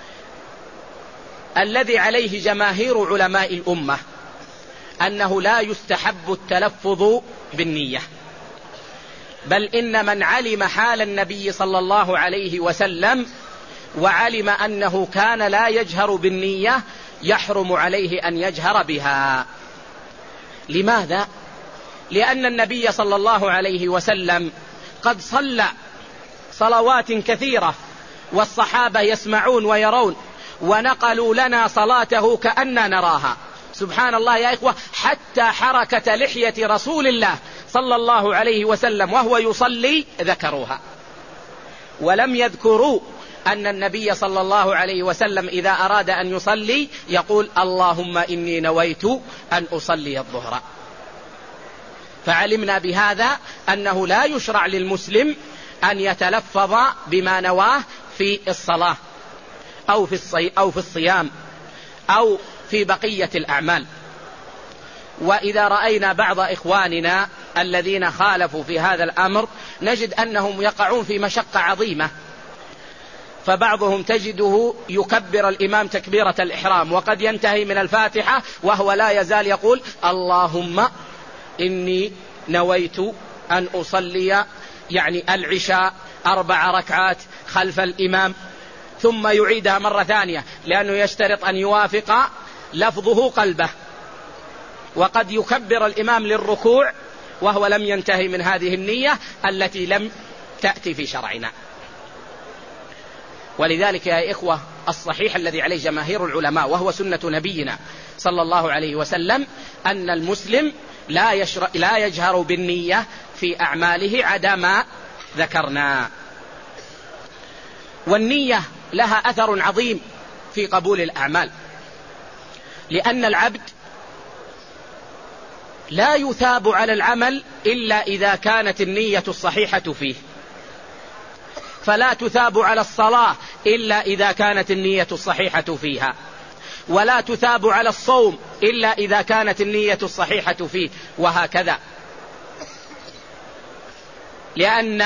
الذي عليه جماهير علماء الأمة أنه لا يستحب التلفظ بالنية، بل إن من علم حال النبي صلى الله عليه وسلم وعلم أنه كان لا يجهر بالنية يحرم عليه أن يجهر بها. لماذا؟ لأن النبي صلى الله عليه وسلم قد صلى صلوات كثيرة والصحابة يسمعون ويرون، ونقلوا لنا صلاته كأننا نراها. سبحان الله يا إخوة، حتى حركة لحية رسول الله صلى الله عليه وسلم وهو يصلي ذكروها، ولم يذكروا أن النبي صلى الله عليه وسلم إذا أراد أن يصلي يقول اللهم إني نويت أن أصلي الظهر. فعلمنا بهذا أنه لا يشرع للمسلم أن يتلفظ بما نواه في الصلاة أو في الصيام أو في بقية الأعمال. وإذا رأينا بعض إخواننا الذين خالفوا في هذا الأمر نجد أنهم يقعون في مشقة عظيمة، فبعضهم تجده يكبر الإمام تكبيرة الإحرام وقد ينتهي من الفاتحة وهو لا يزال يقول اللهم إني نويت أن أصلي العشاء 4 ركعات خلف الإمام، ثم يعيدها مرة ثانية لأنه يشترط أن يوافق لفظه قلبه، وقد يكبر الإمام للركوع وهو لم ينتهي من هذه النية التي لم تأتي في شرعنا. ولذلك يا إخوة الصحيح الذي عليه جماهير العلماء وهو سنة نبينا صلى الله عليه وسلم أن المسلم لا يجهر بالنية في أعماله عدا ما ذكرنا. والنية لها أثر عظيم في قبول الأعمال، لأن العبد لا يثاب على العمل إلا إذا كانت النية الصحيحة فيه، فلا تثاب على الصلاة إلا إذا كانت النية الصحيحة فيها، ولا تثاب على الصوم إلا إذا كانت النية الصحيحة فيه، وهكذا. لأن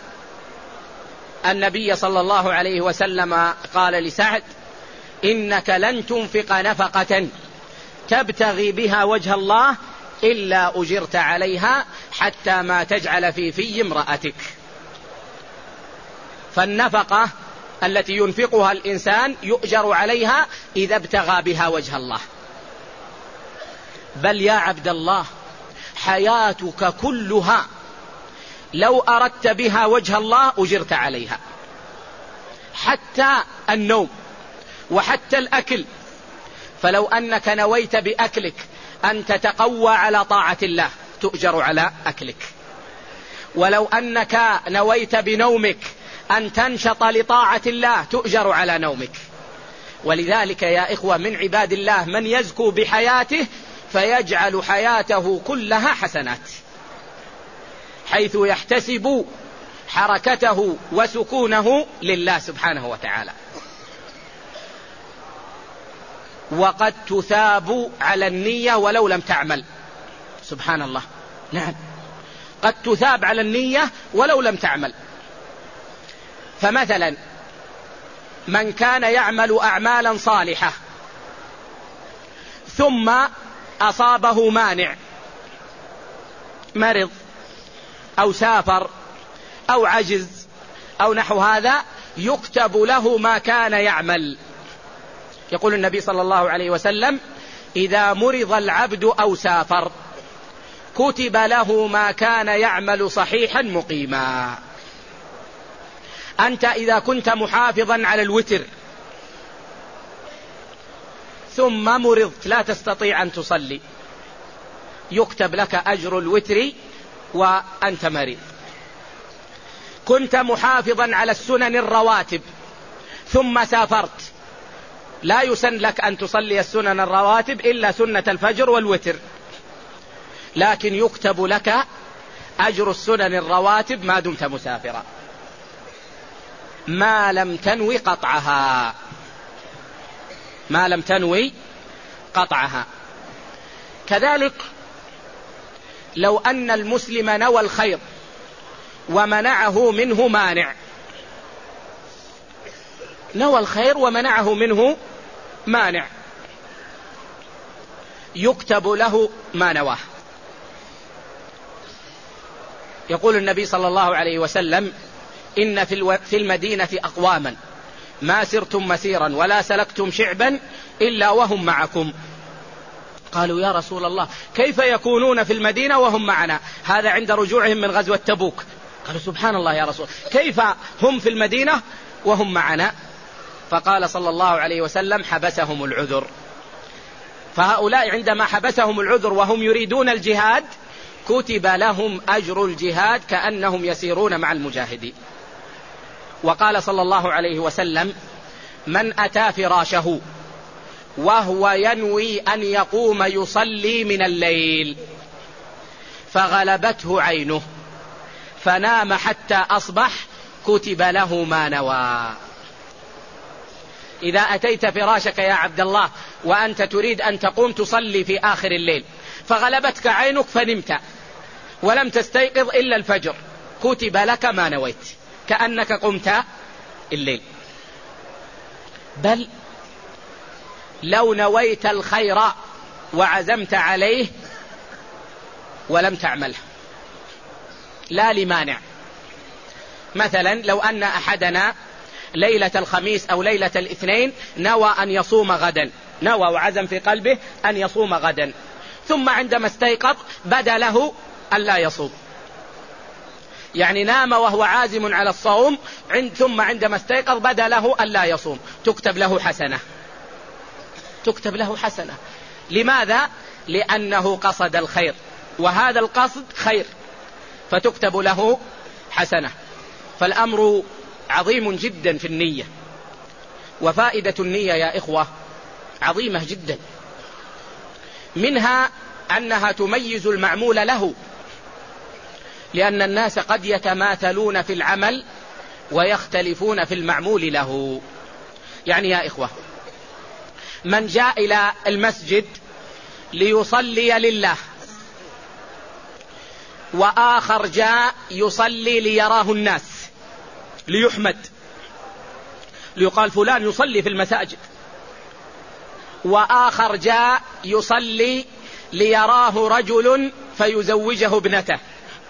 النبي صلى الله عليه وسلم قال لسعد إنك لن تنفق نفقة تبتغي بها وجه الله إلا أجرت عليها حتى ما تجعل في امرأتك. فالنفقة التي ينفقها الإنسان يؤجر عليها إذا ابتغى بها وجه الله. بل يا عبد الله حياتك كلها لو أردت بها وجه الله أجرت عليها، حتى النوم وحتى الأكل. فلو أنك نويت بأكلك أن تتقوى على طاعة الله تؤجر على أكلك، ولو أنك نويت بنومك أن تنشط لطاعة الله تؤجر على نومك. ولذلك يا إخوة من عباد الله من يزكو بحياته فيجعل حياته كلها حسنات، حيث يحتسب حركته وسكونه لله سبحانه وتعالى. وقد تثاب على النية ولو لم تعمل. سبحان الله، نعم، قد تثاب على النية ولو لم تعمل. فمثلا من كان يعمل أعمالا صالحة ثم أصابه مانع، مرض أو سافر أو عجز أو نحو هذا، يكتب له ما كان يعمل. يقول النبي صلى الله عليه وسلم: إذا مرض العبد أو سافر كتب له ما كان يعمل صحيحا مقيما. أنت إذا كنت محافظا على الوتر ثم مرضت لا تستطيع أن تصلي، يكتب لك أجر الوتر وأنت مريض. كنت محافظا على السنن الرواتب ثم سافرت، لا يسن لك أن تصلي السنن الرواتب إلا سنة الفجر والوتر، لكن يكتب لك أجر السنن الرواتب ما دمت مسافرا، ما لم تنوي قطعها، ما لم تنوي قطعها. كذلك لو أن المسلم نوى الخير ومنعه منه مانع، نوى الخير ومنعه منه مانع، يكتب له ما نواه. يقول النبي صلى الله عليه وسلم: إن في المدينة أقواما ما سرتم مسيرا ولا سلكتم شعبا إلا وهم معكم. قالوا: يا رسول الله كيف يكونون في المدينة وهم معنا؟ هذا عند رجوعهم من غزوة تبوك. قالوا: سبحان الله يا رسول، كيف هم في المدينة وهم معنا؟ فقال صلى الله عليه وسلم: حبسهم العذر. فهؤلاء عندما حبسهم العذر وهم يريدون الجهاد كتب لهم أجر الجهاد كأنهم يسيرون مع المجاهدين. وقال صلى الله عليه وسلم: من أتى فراشه وهو ينوي أن يقوم يصلي من الليل فغلبته عينه فنام حتى أصبح كتب له ما نوى. إذا أتيت فراشك يا عبد الله وأنت تريد أن تقوم تصلي في آخر الليل فغلبتك عينك فنمت ولم تستيقظ إلا الفجر، كتب لك ما نويت كأنك قمت الليل. بل لو نويت الخير وعزمت عليه ولم تعمله لا لمانع، مثلا لو أن أحدنا ليلة الخميس أو ليلة الاثنين نوى أن يصوم غدا، نوى وعزم في قلبه أن يصوم غدا، ثم عندما استيقظ بدا له أن لا يصوم، يعني نام وهو عازم على الصوم ثم عندما استيقظ بدا له أن لا يصوم، تكتب له حسنة، تكتب له حسنة. لماذا؟ لأنه قصد الخير، وهذا القصد خير، فتكتب له حسنة. فالأمر عظيم جدا في النية، وفائدة النية يا إخوة عظيمة جدا، منها أنها تميز المعمول له، لأن الناس قد يتماثلون في العمل ويختلفون في المعمول له. يعني يا إخوة من جاء إلى المسجد ليصلي لله، وآخر جاء يصلي ليراه الناس ليحمد، ليقال فلان يصلي في المساجد، وآخر جاء يصلي ليراه رجل فيزوجه ابنته،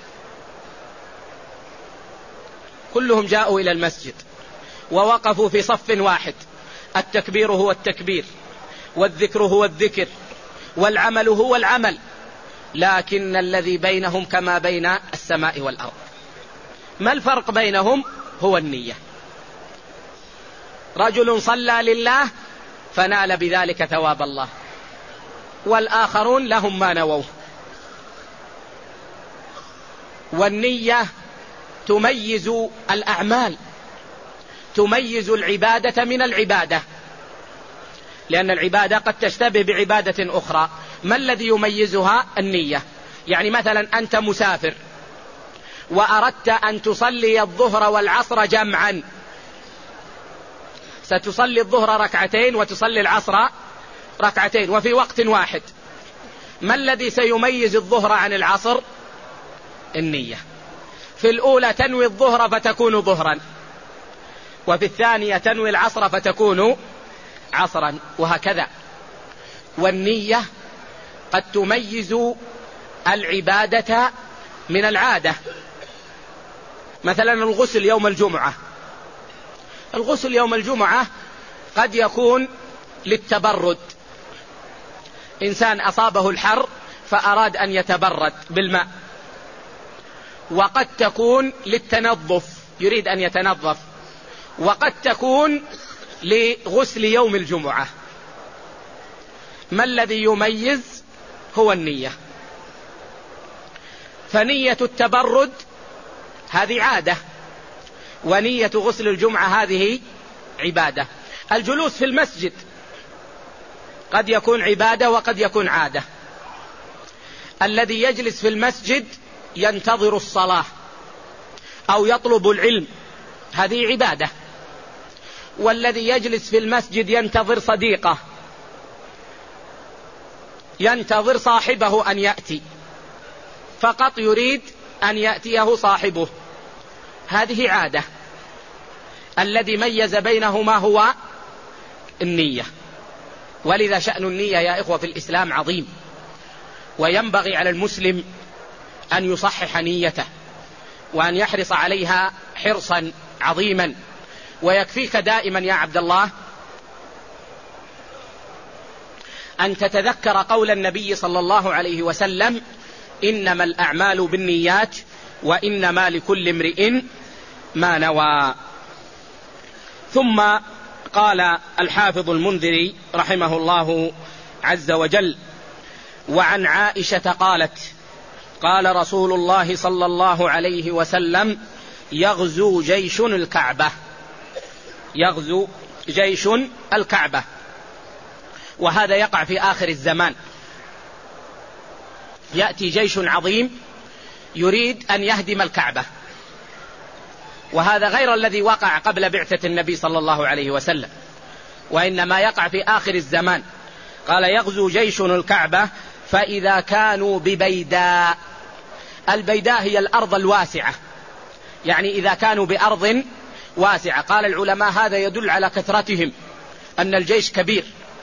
كلهم جاءوا إلى المسجد ووقفوا في صف واحد، التكبير هو التكبير والذكر هو الذكر والعمل هو العمل، لكن الذي بينهم كما بين السماء والأرض. ما الفرق بينهم؟ هو النية. رجل صلى لله فنال بذلك ثواب الله، والآخرون لهم ما نووه. والنية تميز الأعمال، تميز العبادة من العبادة، لأن العبادة قد تشتبه بعبادة أخرى. ما الذي يميزها؟ النية. يعني مثلا أنت مسافر وأردت أن تصلي الظهر والعصر جمعا، ستصلي الظهر ركعتين وتصلي العصر ركعتين وفي وقت واحد. ما الذي سيميز الظهر عن العصر؟ النية. في الأولى تنوي الظهر فتكون ظهرا، وفي الثانية تنوي العصر فتكون عصرا، وهكذا. والنية قد تميز العبادة من العادة. مثلا الغسل يوم الجمعة، الغسل يوم الجمعة قد يكون للتبرد، إنسان أصابه الحر فأراد أن يتبرد بالماء، وقد تكون للتنظف، يريد أن يتنظف، وقد تكون لغسل يوم الجمعة. ما الذي يميز؟ هو النية. فنية التبرد هذه عادة، ونية غسل الجمعة هذه عبادة. الجلوس في المسجد قد يكون عبادة وقد يكون عادة. الذي يجلس في المسجد ينتظر الصلاة أو يطلب العلم، هذه عبادة. والذي يجلس في المسجد ينتظر صديقه، ينتظر صاحبه أن يأتي، فقط يريد أن يأتيه صاحبه، هذه عادة. الذي ميز بينهما هو النية. ولذا شأن النية يا إخوة في الإسلام عظيم، وينبغي على المسلم أن يصحح نيته وأن يحرص عليها حرصا عظيما. ويكفيك دائما يا عبد الله أن تتذكر قول النبي صلى الله عليه وسلم: إنما الأعمال بالنيات وإنما لكل امرئ ما نوى. ثم قال الحافظ المنذري رحمه الله عز وجل: وعن عائشة قالت: قال رسول الله صلى الله عليه وسلم: يغزو جيش الكعبة. يغزو جيش الكعبة، وهذا يقع في آخر الزمان. يأتي جيش عظيم يريد أن يهدم الكعبة، وهذا غير الذي وقع قبل بعثة النبي صلى الله عليه وسلم، وإنما يقع في آخر الزمان. قال: يغزو جيش الكعبة فإذا كانوا ببيداء. البيداء هي الأرض الواسعة، يعني إذا كانوا بأرض واسعة. قال العلماء هذا يدل على كثرتهم، أن الجيش كبير.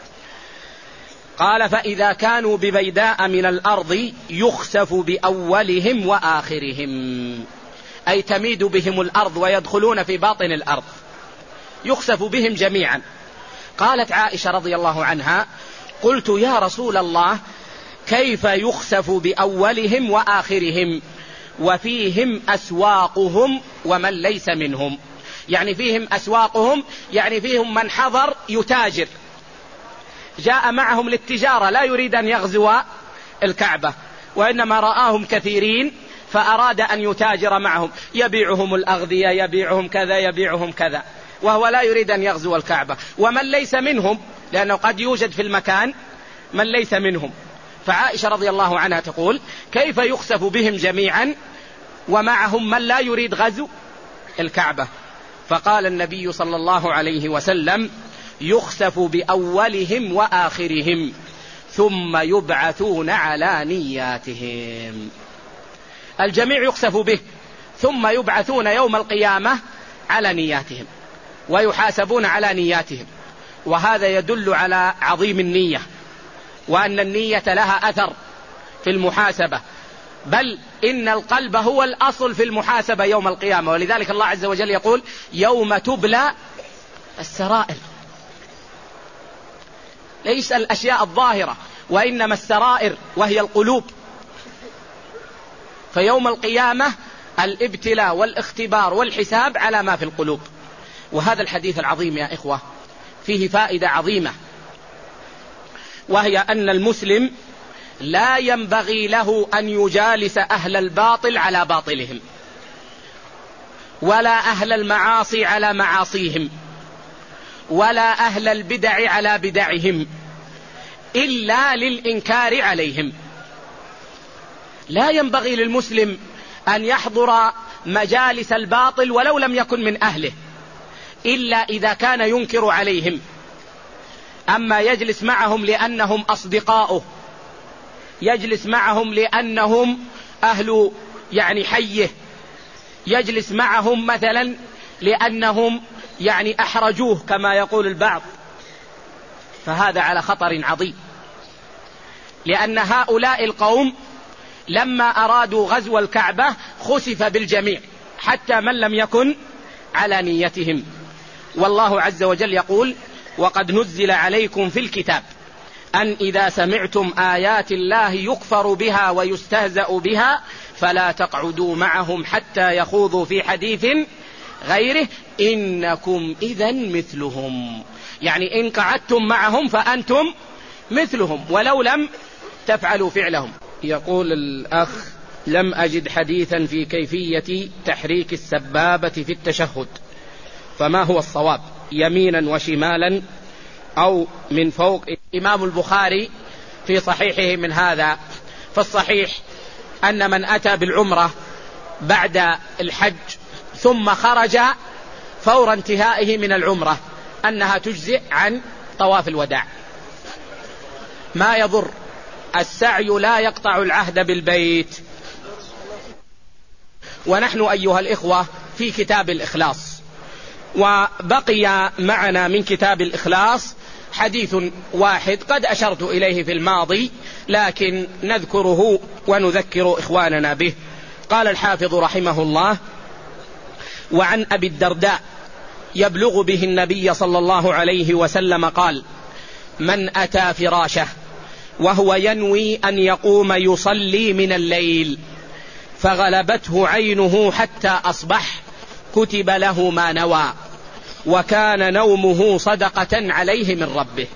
قال: فإذا كانوا ببيداء من الأرض يخسف بأولهم وآخرهم، أي تميد بهم الأرض ويدخلون في باطن الأرض، يخسف بهم جميعا. قالت عائشة رضي الله عنها: قلت يا رسول الله كيف يخسف بأولهم وآخرهم وفيهم أسواقهم ومن ليس منهم؟ يعني فيهم أسواقهم، يعني فيهم من حضر يتاجر، جاء معهم للتجارة، لا يريد أن يغزو الكعبة، وإنما رآهم كثيرين فأراد أن يتاجر معهم، يبيعهم الأغذية، يبيعهم كذا، يبيعهم كذا، وهو لا يريد أن يغزو الكعبة. ومن ليس منهم، لأنه قد يوجد في المكان من ليس منهم. فعائشة رضي الله عنها تقول: كيف يخسف بهم جميعا ومعهم من لا يريد غزو الكعبة؟ فقال النبي صلى الله عليه وسلم: يخسف بأولهم وآخرهم ثم يبعثون على نياتهم. الجميع يخسف به، ثم يبعثون يوم القيامة على نياتهم ويحاسبون على نياتهم. وهذا يدل على عظيم النية، وأن النية لها أثر في المحاسبة، بل إن القلب هو الأصل في المحاسبة يوم القيامة. ولذلك الله عز وجل يقول: يوم تبلى السرائر. ليس الأشياء الظاهرة، وإنما السرائر وهي القلوب. فيوم القيامة الابتلاء والاختبار والحساب على ما في القلوب. وهذا الحديث العظيم يا إخوة فيه فائدة عظيمة، وهي أن المسلم لا ينبغي له أن يجالس أهل الباطل على باطلهم، ولا أهل المعاصي على معاصيهم، ولا أهل البدع على بدعهم، إلا للإنكار عليهم. لا ينبغي للمسلم أن يحضر مجالس الباطل ولو لم يكن من أهله، إلا إذا كان ينكر عليهم. أما يجلس معهم لأنهم أصدقاؤه، يجلس معهم لأنهم أهل حيه، يجلس معهم مثلا لأنهم أحرجوه كما يقول البعض، فهذا على خطر عظيم. لأن هؤلاء القوم لما أرادوا غزو الكعبة خسف بالجميع حتى من لم يكن على نيتهم. والله عز وجل يقول: وقد نزل عليكم في الكتاب أن إذا سمعتم آيات الله يكفر بها ويستهزأ بها فلا تقعدوا معهم حتى يخوضوا في حديث غيره إنكم إذن مثلهم. إن قعدتم معهم فأنتم مثلهم ولو لم تفعلوا فعلهم. يقول الأخ: لم أجد حديثا في كيفية تحريك السبابة في التشهد، فما هو الصواب، يمينا وشمالا أو من فوق؟ إمام البخاري في صحيحه من هذا. فالصحيح أن من أتى بالعمرة بعد الحج ثم خرج فور انتهائه من العمرة أنها تجزئ عن طواف الوداع. ما يضر، السعي لا يقطع العهد بالبيت. ونحن أيها الإخوة في كتاب الإخلاص، وبقي معنا من كتاب الإخلاص حديث واحد قد أشرت إليه في الماضي، لكن نذكره ونذكر إخواننا به. قال الحافظ رحمه الله: وعن أبي الدرداء يبلغ به النبي صلى الله عليه وسلم قال: من أتى فراشه وهو ينوي أن يقوم يصلي من الليل فغلبته عينه حتى أصبح كتب له ما نوى وكان نومه صدقة عليه من ربه.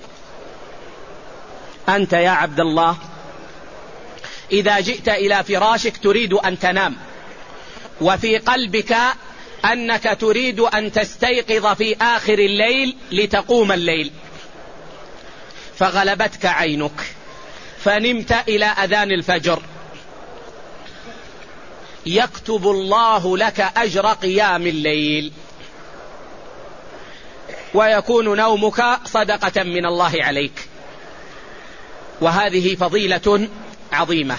أنت يا عبد الله إذا جئت إلى فراشك تريد أن تنام، وفي قلبك أنك تريد أن تستيقظ في آخر الليل لتقوم الليل، فغلبتك عينك فنمت إلى أذان الفجر، يكتب الله لك أجر قيام الليل ويكون نومك صدقة من الله عليك. وهذه فضيلة عظيمة.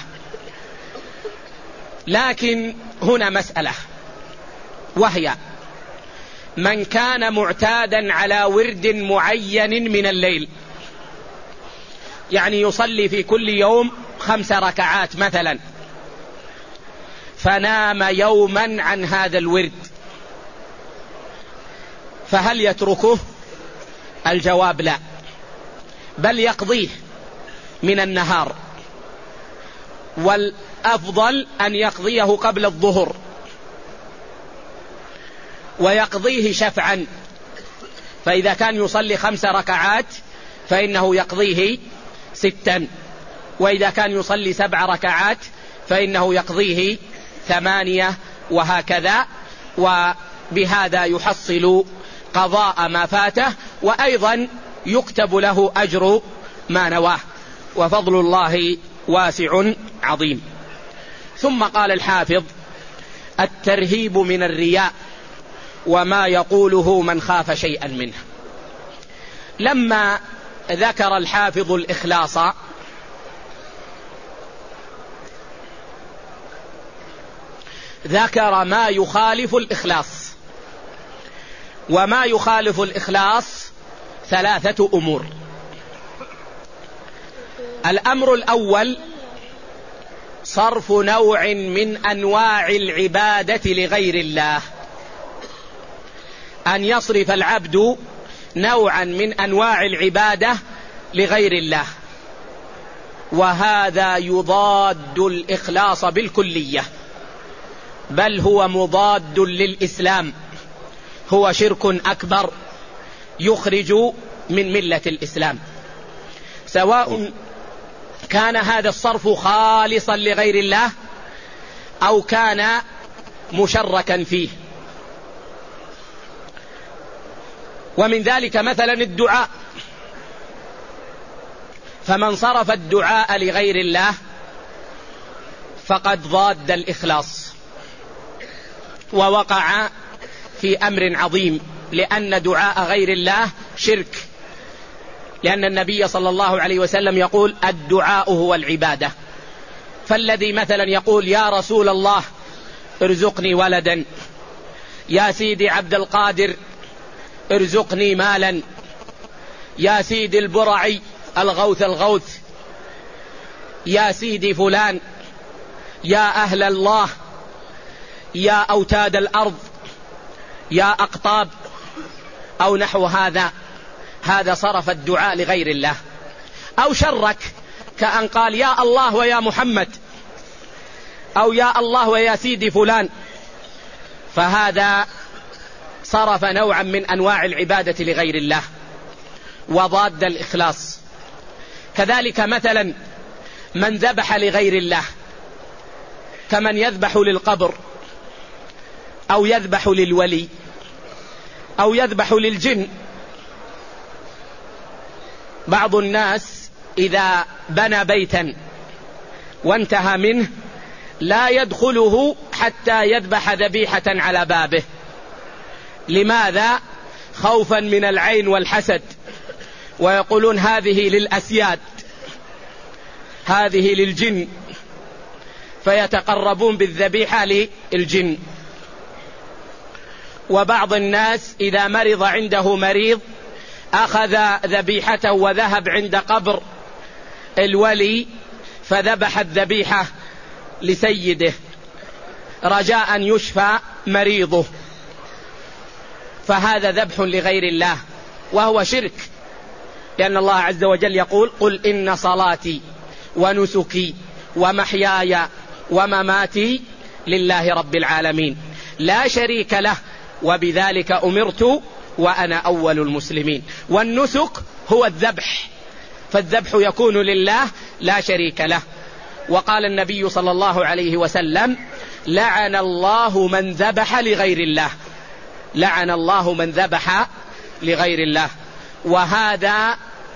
لكن هنا مسألة، وهي من كان معتادا على ورد معين من الليل، يصلي في كل يوم 5 ركعات مثلا، فنام يوما عن هذا الورد، فهل يتركه؟ الجواب لا، بل يقضيه من النهار، والأفضل أن يقضيه قبل الظهر، ويقضيه شفعا. فإذا كان يصلي 5 ركعات فإنه يقضيه 6، وإذا كان يصلي 7 ركعات فإنه يقضيه 8، وهكذا. وبهذا يحصل قضاء ما فاته، وأيضا يكتب له أجر ما نواه، وفضل الله واسع عظيم. ثم قال الحافظ: الترهيب من الرياء وما يقوله من خاف شيئا منه. لما ذكر الحافظ الإخلاص ذكر ما يخالف الإخلاص، وما يخالف الإخلاص 3 أمور. الأمر الأول صرف نوع من أنواع العبادة لغير الله، أن يصرف العبد نوعا من أنواع العبادة لغير الله، وهذا يضاد الإخلاص بالكلية، بل هو مضاد للإسلام، هو شرك أكبر يخرج من ملة الإسلام، سواء كان هذا الصرف خالصا لغير الله أو كان مشركا فيه. ومن ذلك مثلا الدعاء، فمن صرف الدعاء لغير الله فقد ضاد الإخلاص ووقع في أمر عظيم، لأن دعاء غير الله شرك، لأن النبي صلى الله عليه وسلم يقول الدعاء هو العبادة. فالذي مثلا يقول يا رسول الله ارزقني ولدا، يا سيدي عبد القادر ارزقني مالا، يا سيدي البرعي الغوث، يا سيدي فلان، يا أهل الله، يا أوتاد الأرض، يا أقطاب، أو نحو هذا صرف الدعاء لغير الله. أو شرك، كأن قال يا الله ويا محمد، أو يا الله ويا سيدي فلان، فهذا صرف نوعا من أنواع العبادة لغير الله وضاد الإخلاص. كذلك مثلا من ذبح لغير الله، كمن يذبح للقبر أو يذبح للولي أو يذبح للجن. بعض الناس إذا بنى بيتا وانتهى منه لا يدخله حتى يذبح ذبيحة على بابه. لماذا؟ خوفا من العين والحسد، ويقولون هذه للأسياد، هذه للجن، فيتقربون بالذبيحة للجن. وبعض الناس إذا مرض عنده مريض أخذ ذبيحته وذهب عند قبر الولي فذبح الذبيحة لسيده رجاء أن يشفى مريضه، فهذا ذبح لغير الله وهو شرك، لأن الله عز وجل يقول قل إن صلاتي ونسكي ومحياي ومماتي لله رب العالمين لا شريك له وبذلك أمرت وأنا أول المسلمين. والنسك هو الذبح، فالذبح يكون لله لا شريك له. وقال النبي صلى الله عليه وسلم لعن الله من ذبح لغير الله، لعن الله من ذبح لغير الله. وهذا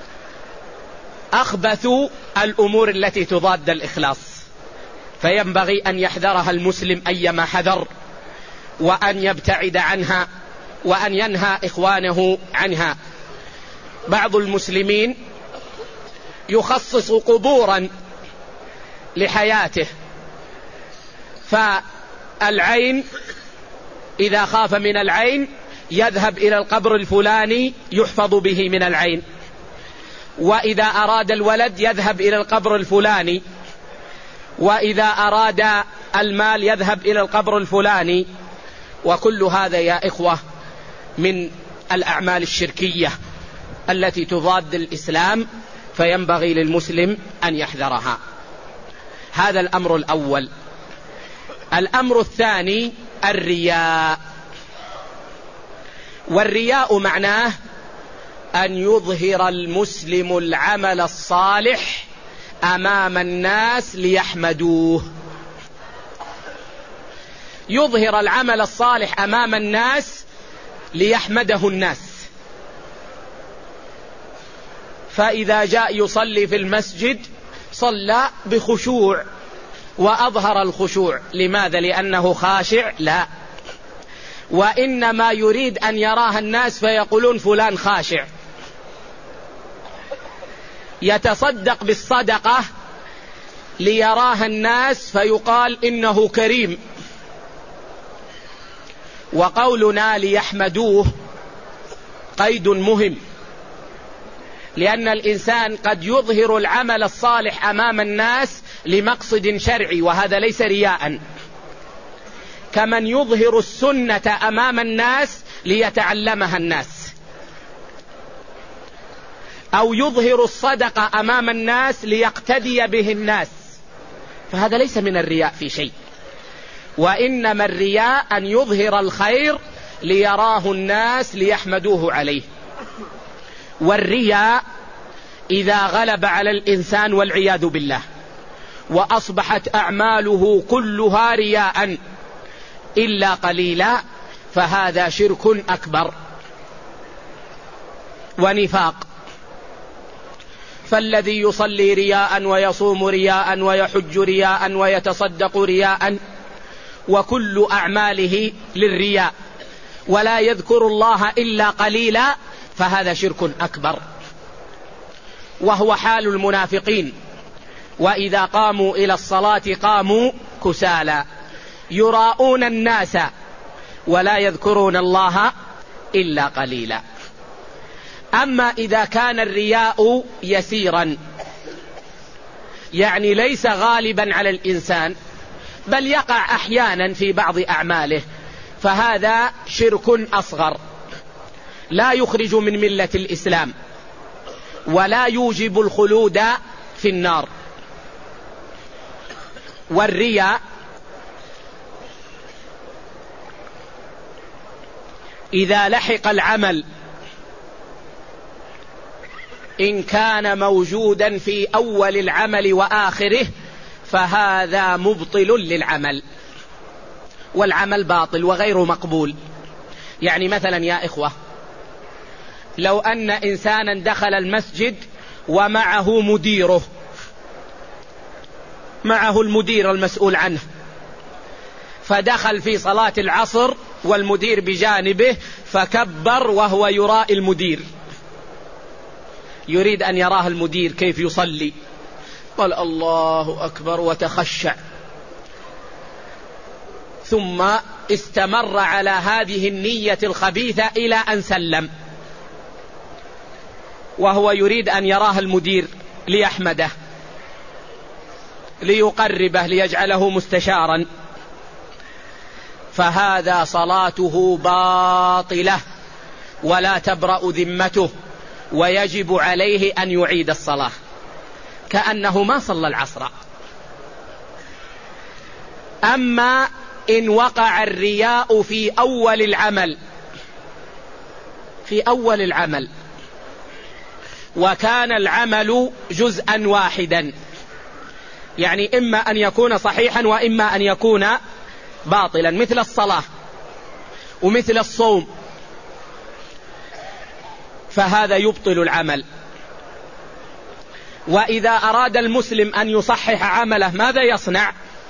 أخبث الأمور التي تضاد الإخلاص، فينبغي أن يحذرها المسلم أيما حذر، وأن يبتعد عنها، وأن ينهى إخوانه عنها. بعض المسلمين يخصص قبورا لحياته، فالعين إذا خاف من العين يذهب إلى القبر الفلاني يحفظ به من العين، وإذا أراد الولد يذهب إلى القبر الفلاني، وإذا أراد المال يذهب إلى القبر الفلاني. وكل هذا يا إخوة من الأعمال الشركية التي تضاد الإسلام، فينبغي للمسلم أن يحذرها. هذا الأمر الأول. الأمر الثاني الرياء. والرياء معناه أن يظهر المسلم العمل الصالح أمام الناس ليحمدوه، يظهر العمل الصالح أمام الناس ليحمده الناس. فإذا جاء يصلي في المسجد صلى بخشوع وأظهر الخشوع. لماذا؟ لأنه خاشع؟ لا، وإنما يريد أن يراها الناس فيقولون فلان خاشع. يتصدق بالصدقة ليراها الناس فيقال إنه كريم. وقولنا ليحمدوه قيد مهم، لأن الإنسان قد يظهر العمل الصالح أمام الناس لمقصد شرعي، وهذا ليس رياء، كمن يظهر السنة أمام الناس ليتعلمها الناس، أو يظهر الصدقة أمام الناس ليقتدي به الناس، فهذا ليس من الرياء في شيء. وإنما الرياء أن يظهر الخير ليراه الناس ليحمدوه عليه. والرياء إذا غلب على الإنسان والعياذ بالله وأصبحت أعماله كلها رياء إلا قليلا فهذا شرك أكبر ونفاق. فالذي يصلي رياء ويصوم رياء ويحج رياء ويتصدق رياء وكل أعماله للرياء ولا يذكر الله إلا قليلا فهذا شرك أكبر، وهو حال المنافقين. وإذا قاموا إلى الصلاة قاموا كسالى يراءون الناس ولا يذكرون الله إلا قليلا. أما إذا كان الرياء يسيرا يعني ليس غالبا على الإنسان بل يقع أحيانا في بعض أعماله فهذا شرك أصغر لا يخرج من ملة الإسلام ولا يوجب الخلود في النار. والرياء إذا لحق العمل إن كان موجودا في أول العمل وآخره فهذا مبطل للعمل، والعمل باطل وغير مقبول. يعني مثلا يا إخوة، لو أن إنسانا دخل المسجد ومعه مديره، معه المدير المسؤول عنه، فدخل في صلاة العصر والمدير بجانبه فكبر وهو يراء المدير، يريد أن يراه المدير كيف يصلي، قال الله أكبر وتخشع، ثم استمر على هذه النية الخبيثة إلى أن سلم وهو يريد أن يراه المدير ليحمده ليقربه ليجعله مستشارا، فهذا صلاته باطلة ولا تبرأ ذمته ويجب عليه أن يعيد الصلاة كأنه ما صلى العصر. أما إن وقع الرياء في أول العمل وكان العمل جزءا واحدا، يعني إما أن يكون صحيحا وإما أن يكون باطلا، مثل الصلاة ومثل الصوم، فهذا يبطل العمل. وإذا أراد المسلم أن يصحح عمله ماذا يصنع؟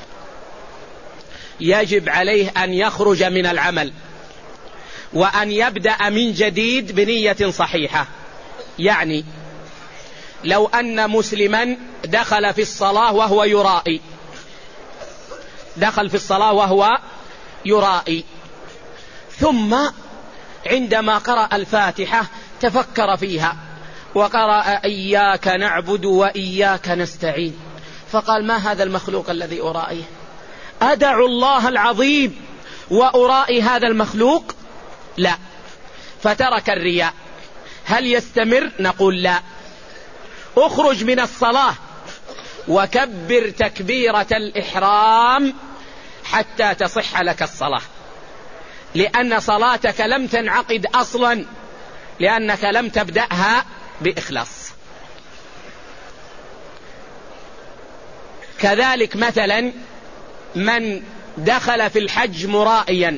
يجب عليه أن يخرج من العمل وأن يبدأ من جديد بنية صحيحة. يعني لو أن مسلما دخل في الصلاة وهو يرائي، دخل في الصلاة وهو يرائي، ثم عندما قرأ الفاتحة تفكر فيها وقرأ إياك نعبد وإياك نستعين، فقال ما هذا المخلوق الذي أرائيه؟ أدعو الله العظيم وأرائي هذا المخلوق؟ لا، فترك الرياء. هل يستمر؟ نقول لا، اخرج من الصلاة وكبر تكبيرة الإحرام حتى تصح لك الصلاة، لأن صلاتك لم تنعقد أصلا لأنك لم تبدأها بإخلاص. كذلك مثلا من دخل في الحج مرائيا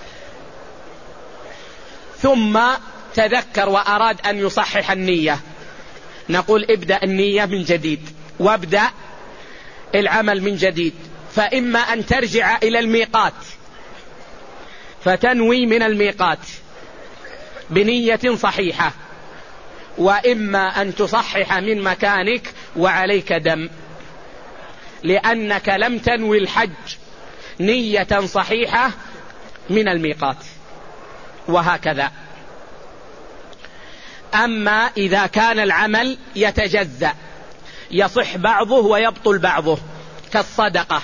ثم تذكر وأراد أن يصحح النية، نقول ابدأ النية من جديد وابدأ العمل من جديد. فإما أن ترجع إلى الميقات فتنوي من الميقات بنية صحيحة، وإما أن تصحح من مكانك وعليك دم، لأنك لم تنوي الحج نية صحيحة من الميقات، وهكذا. أما إذا كان العمل يتجزأ يصح بعضه ويبطل بعضه كالصدقة،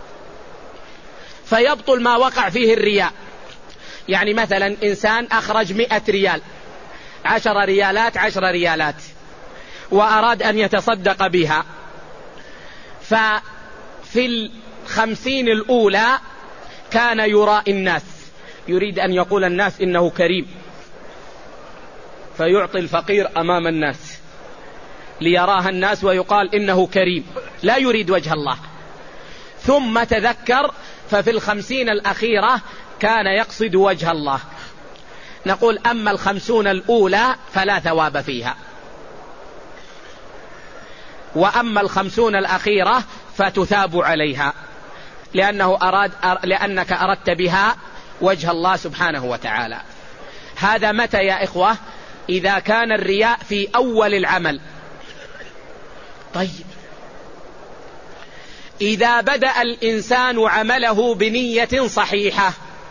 فيبطل ما وقع فيه الرياء. يعني مثلا إنسان أخرج 100 ريال، 10 ريالات 10 ريالات، وأراد أن يتصدق بها، ففي 50 الأولى كان يرائي الناس، يريد أن يقول الناس إنه كريم، فيعطي الفقير أمام الناس ليراها الناس ويقال إنه كريم، لا يريد وجه الله. ثم تذكر ففي 50 الأخيرة كان يقصد وجه الله. نقول أما 50 الأولى فلا ثواب فيها، وأما 50 الأخيرة فتثاب عليها، لأنك أردت بها وجه الله سبحانه وتعالى. هذا متى يا إخوة؟ إذا كان الرياء في أول العمل. طيب، إذا بدأ الإنسان عمله بنية صحيحة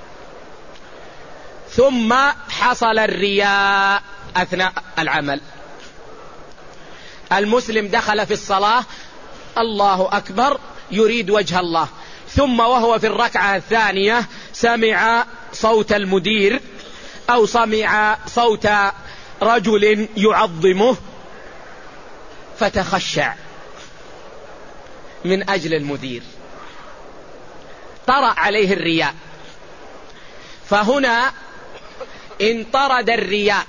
ثم حصل الرياء أثناء العمل، المسلم دخل في الصلاة الله أكبر يريد وجه الله، ثم وهو في الركعة الثانية سمع صوت المدير أو سمع صوت رجل يعظمه فتخشع من أجل المدير، طرأ عليه الرياء. فهنا انطرد الرياء،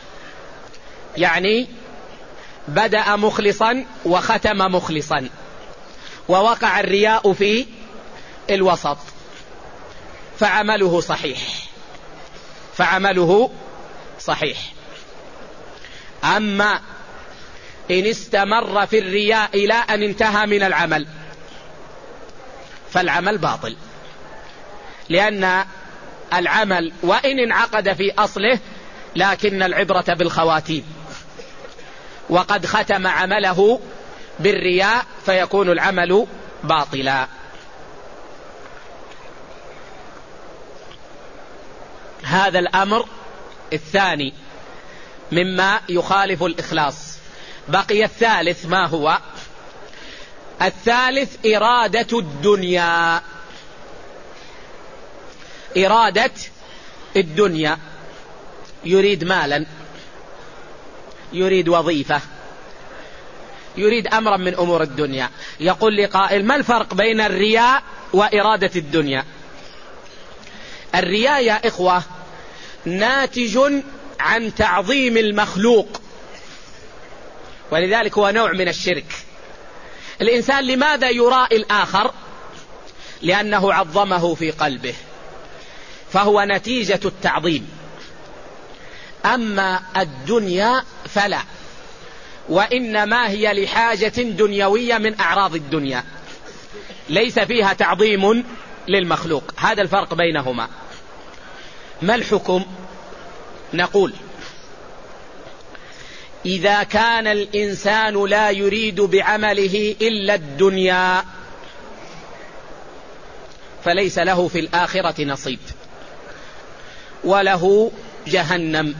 يعني بدأ مخلصا وختم مخلصا، ووقع الرياء في الوسط، فعمله صحيح. أما إن استمر في الرياء إلى أن انتهى من العمل فالعمل باطل، لأن العمل وإن انعقد في أصله لكن العبرة بالخواتيم، وقد ختم عمله بالرياء فيكون العمل باطلا. هذا الأمر الثاني مما يخالف الإخلاص. بقي الثالث، ما هو؟ الثالث إرادة الدنيا. إرادة الدنيا، يريد مالا، يريد وظيفة، يريد أمرا من أمور الدنيا. يقول لي قائل: ما الفرق بين الرياء وإرادة الدنيا؟ الرياء يا إخوة ناتج عن تعظيم المخلوق، ولذلك هو نوع من الشرك. الإنسان لماذا يرائي الآخر؟ لأنه عظمه في قلبه، فهو نتيجة التعظيم. أما الدنيا فلا، وإنما هي لحاجة دنيوية من أعراض الدنيا، ليس فيها تعظيم للمخلوق. هذا الفرق بينهما. ما الحكم؟ نقول: إذا كان الإنسان لا يريد بعمله إلا الدنيا فليس له في الآخرة نصيب، وله جهنم.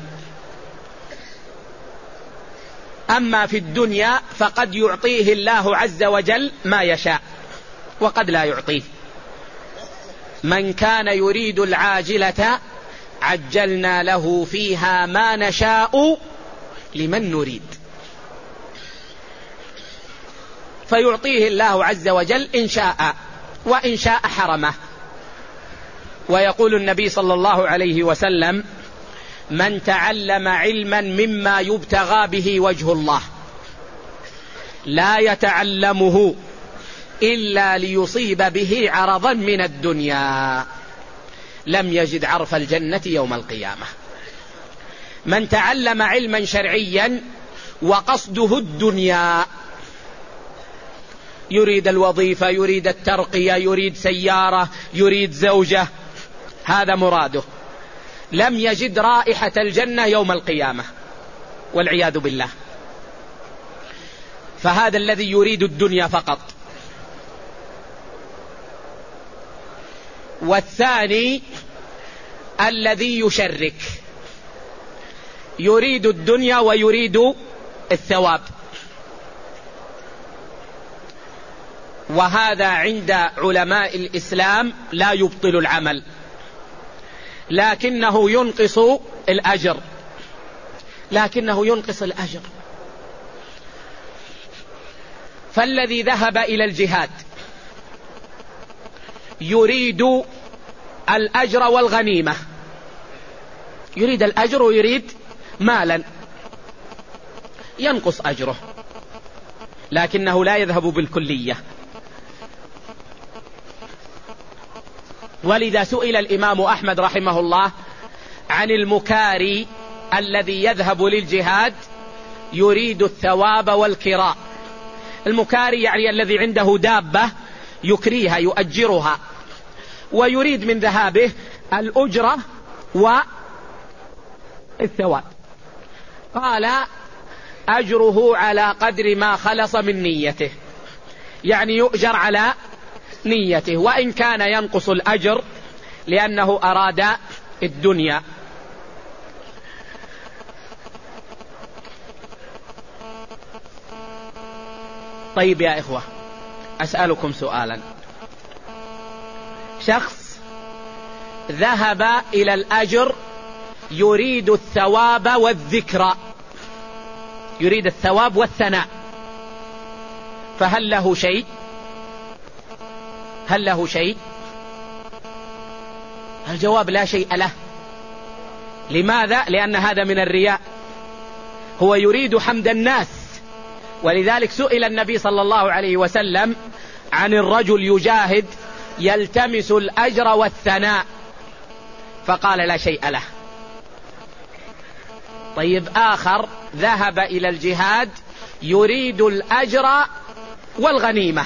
أما في الدنيا فقد يعطيه الله عز وجل ما يشاء وقد لا يعطيه. من كان يريد العاجلة عجلنا له فيها ما نشاء لمن نريد، فيعطيه الله عز وجل إن شاء، وإن شاء حرمه. ويقول النبي صلى الله عليه وسلم: من تعلم علما مما يبتغى به وجه الله لا يتعلمه إلا ليصيب به عرضا من الدنيا لم يجد عرف الجنة يوم القيامة. من تعلم علما شرعيا وقصده الدنيا، يريد الوظيفة، يريد الترقية، يريد سيارة، يريد زوجة، هذا مراده، لم يجد رائحة الجنة يوم القيامة والعياذ بالله. فهذا الذي يريد الدنيا فقط. والثاني الذي يشرك، يريد الدنيا ويريد الثواب، وهذا عند علماء الإسلام لا يبطل العمل، لكنه ينقص الأجر. فالذي ذهب إلى الجهاد يريد الأجر والغنيمة، يريد الأجر ويريد مالا، ينقص أجره لكنه لا يذهب بالكلية. ولذا سئل الإمام أحمد رحمه الله عن المكاري الذي يذهب للجهاد يريد الثواب والكراء. المكاري يعني الذي عنده دابة يكريها يؤجرها ويريد من ذهابه الأجرة والثواب. قال أجره على قدر ما خلص من نيته، يعني يؤجر على نيته، وإن كان ينقص الأجر لأنه أراد الدنيا. طيب يا إخوة، أسألكم سؤالا. شخص ذهب إلى الأجر يريد الثواب والذكر، يريد الثواب والثناء، فهل له شيء؟ هل له شيء؟ الجواب لا شيء له. لماذا؟ لأن هذا من الرياء، هو يريد حمد الناس. ولذلك سئل النبي صلى الله عليه وسلم عن الرجل يجاهد يلتمس الأجر والثناء، فقال لا شيء له. طيب آخر ذهب إلى الجهاد يريد الأجر والغنيمة،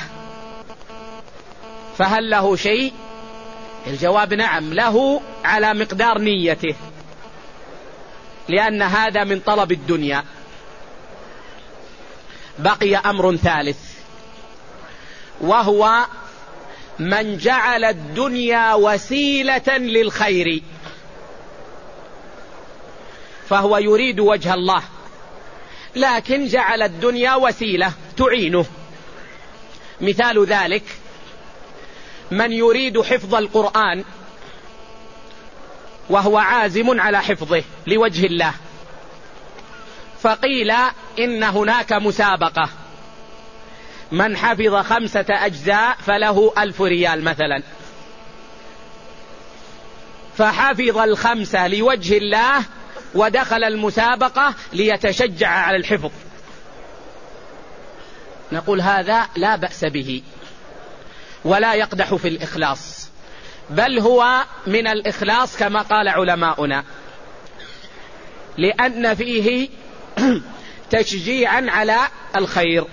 فهل له شيء؟ الجواب نعم، له على مقدار نيته، لأن هذا من طلب الدنيا. بقي أمر ثالث، وهو من جعل الدنيا وسيلة للخير، فهو يريد وجه الله لكن جعل الدنيا وسيلة تعينه. مثال ذلك من يريد حفظ القرآن وهو عازم على حفظه لوجه الله، فقيل إن هناك مسابقة، من حفظ 5 أجزاء فله 1000 ريال مثلا، فحفظ 5 لوجه الله ودخل المسابقة ليتشجع على الحفظ. نقول هذا لا بأس به ولا يقدح في الإخلاص، بل هو من الإخلاص كما قال علماؤنا، لأن فيه تشجيعا على الخير.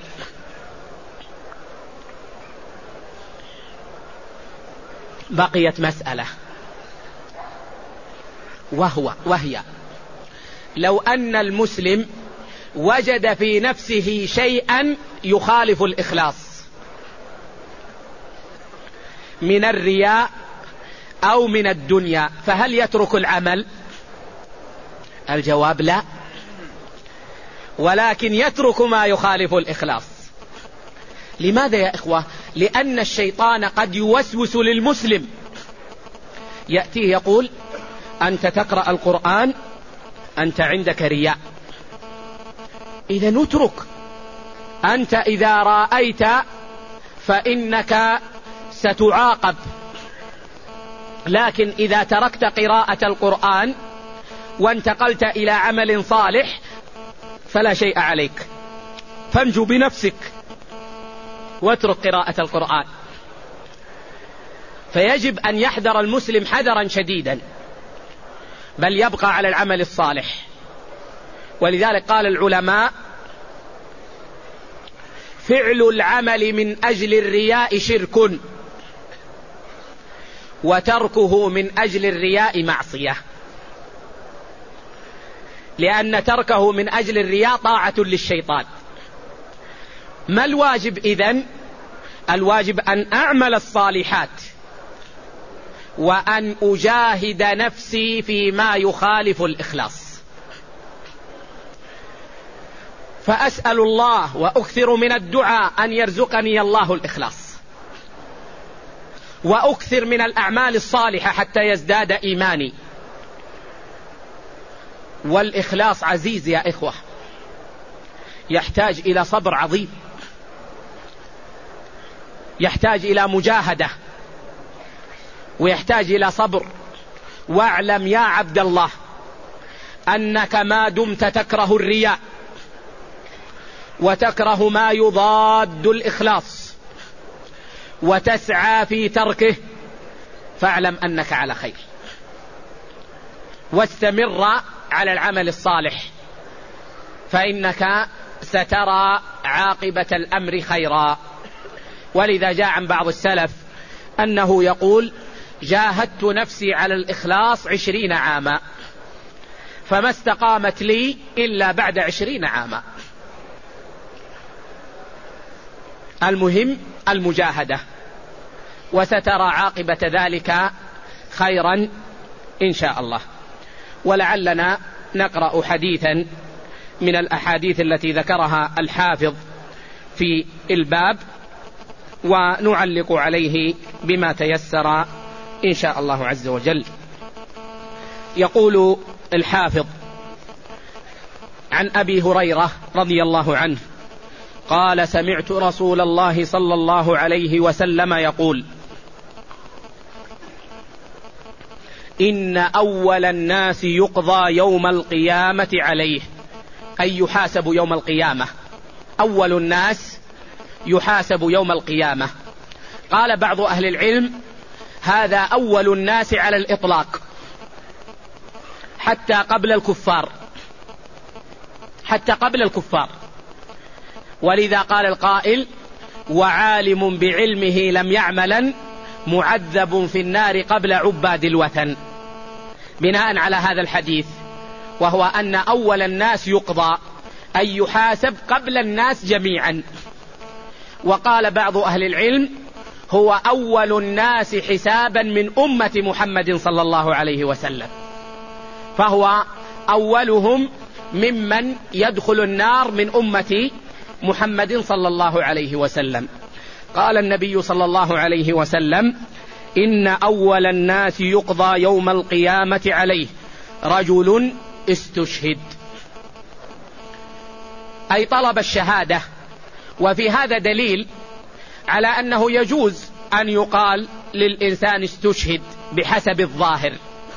بقيت مسألة، وهي لو أن المسلم وجد في نفسه شيئا يخالف الإخلاص من الرياء أو من الدنيا، فهل يترك العمل؟ الجواب لا، ولكن يترك ما يخالف الإخلاص. لماذا يا إخوة؟ لأن الشيطان قد يوسوس للمسلم، يأتيه يقول أنت تقرأ القرآن، أنت عندك رياء، إذا نترك، أنت إذا رأيت فإنك ستعاقب، لكن إذا تركت قراءة القرآن وانتقلت إلى عمل صالح فلا شيء عليك، فانجو بنفسك واترك قراءة القرآن. فيجب أن يحذر المسلم حذرا شديدا، بل يبقى على العمل الصالح. ولذلك قال العلماء فعل العمل من أجل الرياء شرك، وتركه من أجل الرياء معصية، لأن تركه من أجل الرياء طاعة للشيطان. ما الواجب إذن؟ الواجب أن أعمل الصالحات وأن أجاهد نفسي فيما يخالف الإخلاص. فأسأل الله وأكثر من الدعاء أن يرزقني الله الإخلاص، وأكثر من الأعمال الصالحة حتى يزداد إيماني. والإخلاص عزيز يا إخوة، يحتاج إلى صبر عظيم، يحتاج إلى مجاهدة، ويحتاج إلى صبر. واعلم يا عبد الله أنك ما دمت تكره الرياء وتكره ما يضاد الإخلاص وتسعى في تركه، فاعلم أنك على خير، واستمر على العمل الصالح، فإنك سترى عاقبة الأمر خيرا. ولذا جاء عن بعض السلف أنه يقول: جاهدت نفسي على الإخلاص 20 عاما فما استقامت لي إلا بعد 20 عاما. المهم المجاهدة، وسترى عاقبة ذلك خيرا إن شاء الله. ولعلنا نقرأ حديثا من الأحاديث التي ذكرها الحافظ في الباب ونعلق عليه بما تيسر إن شاء الله عز وجل. يقول الحافظ عن أبي هريرة رضي الله عنه قال: سمعت رسول الله صلى الله عليه وسلم يقول: إن أول الناس يقضى يوم القيامة عليه، أي يحاسب يوم القيامة. أول الناس يحاسب يوم القيامة. قال بعض أهل العلم: هذا أول الناس على الإطلاق، حتى قبل الكفار. ولذا قال القائل: وعالم بعلمه لم يعملا معذب في النار قبل عباد الوثن، بناء على هذا الحديث، وهو أن أول الناس يقضى أي يحاسب قبل الناس جميعا. وقال بعض أهل العلم: هو أول الناس حسابا من أمة محمد صلى الله عليه وسلم، فهو أولهم ممن يدخل النار من أمة محمد صلى الله عليه وسلم. قال النبي صلى الله عليه وسلم: إن أول الناس يقضى يوم القيامة عليه رجل استشهد، أي طلب الشهادة. وفي هذا دليل على أنه يجوز أن يقال للإنسان استشهد بحسب الظاهر،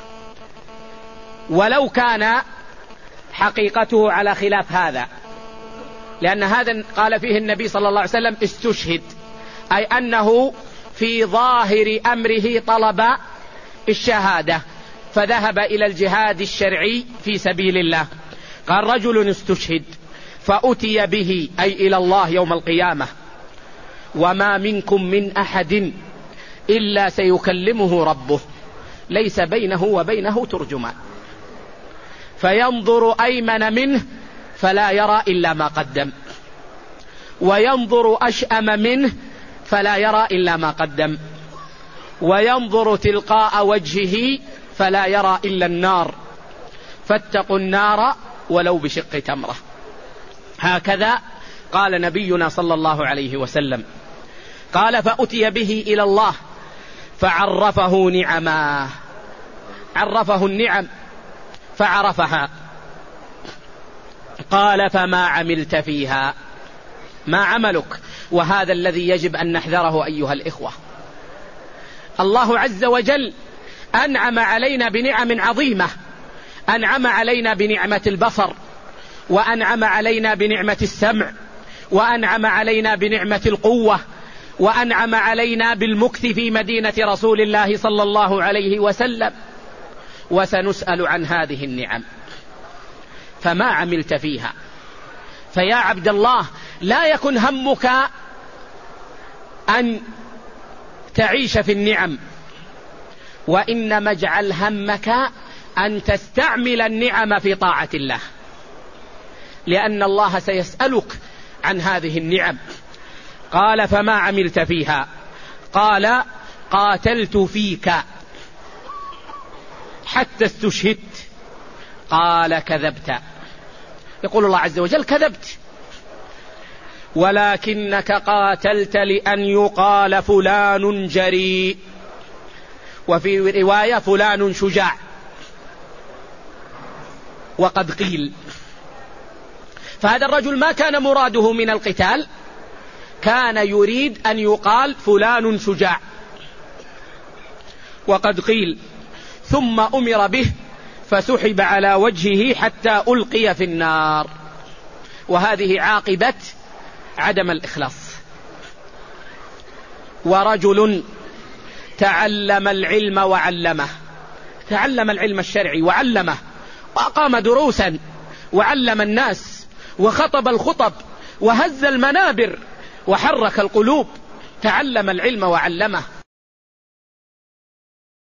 ولو كان حقيقته على خلاف هذا، لأن هذا قال فيه النبي صلى الله عليه وسلم استشهد، أي أنه في ظاهر أمره طلب الشهادة فذهب إلى الجهاد الشرعي في سبيل الله. قال: رجل استشهد فأتي به، أي إلى الله يوم القيامة، وما منكم من أحد إلا سيكلمه ربه ليس بينه وبينه ترجمان، فينظر أيمن منه فلا يرى إلا ما قدم، وينظر أشأم منه فلا يرى إلا ما قدم، وينظر تلقاء وجهه فلا يرى إلا النار، فاتقوا النار ولو بشق تمرة. هكذا قال نبينا صلى الله عليه وسلم. قال: فأتي به إلى الله فعرفه نعما، عرفه النعم فعرفها. قال: فما عملت فيها؟ ما عملك؟ وهذا الذي يجب أن نحذره أيها الإخوة. الله عز وجل أنعم علينا بنعم عظيمة، أنعم علينا بنعمة البصر، وأنعم علينا بنعمة السمع، وأنعم علينا بنعمة القوة، وأنعم علينا بالمكث في مدينة رسول الله صلى الله عليه وسلم، وسنسأل عن هذه النعم. فما عملت فيها؟ فيا عبد الله، لا يكن همك أن تعيش في النعم، وإنما اجعل همك أن تستعمل النعم في طاعة الله، لأن الله سيسألك عن هذه النعم. قال: فما عملت فيها؟ قال: قاتلت فيك حتى استشهدت. قال: كذبت. يقول الله عز وجل: كذبت، ولكنك قاتلت لأن يقال فلان جريء، وفي رواية فلان شجاع. وقد قيل. فهذا الرجل ما كان مراده من القتال، كان يريد أن يقال فلان شجاع. وقد قيل ثم أمر به فسحب على وجهه حتى ألقي في النار. وهذه عاقبة عدم الإخلاص. ورجل تعلم العلم وعلمه، تعلم العلم الشرعي وعلمه، وأقام دروسا وعلم الناس وخطب الخطب وهز المنابر وحرك القلوب، تعلم العلم وعلمه،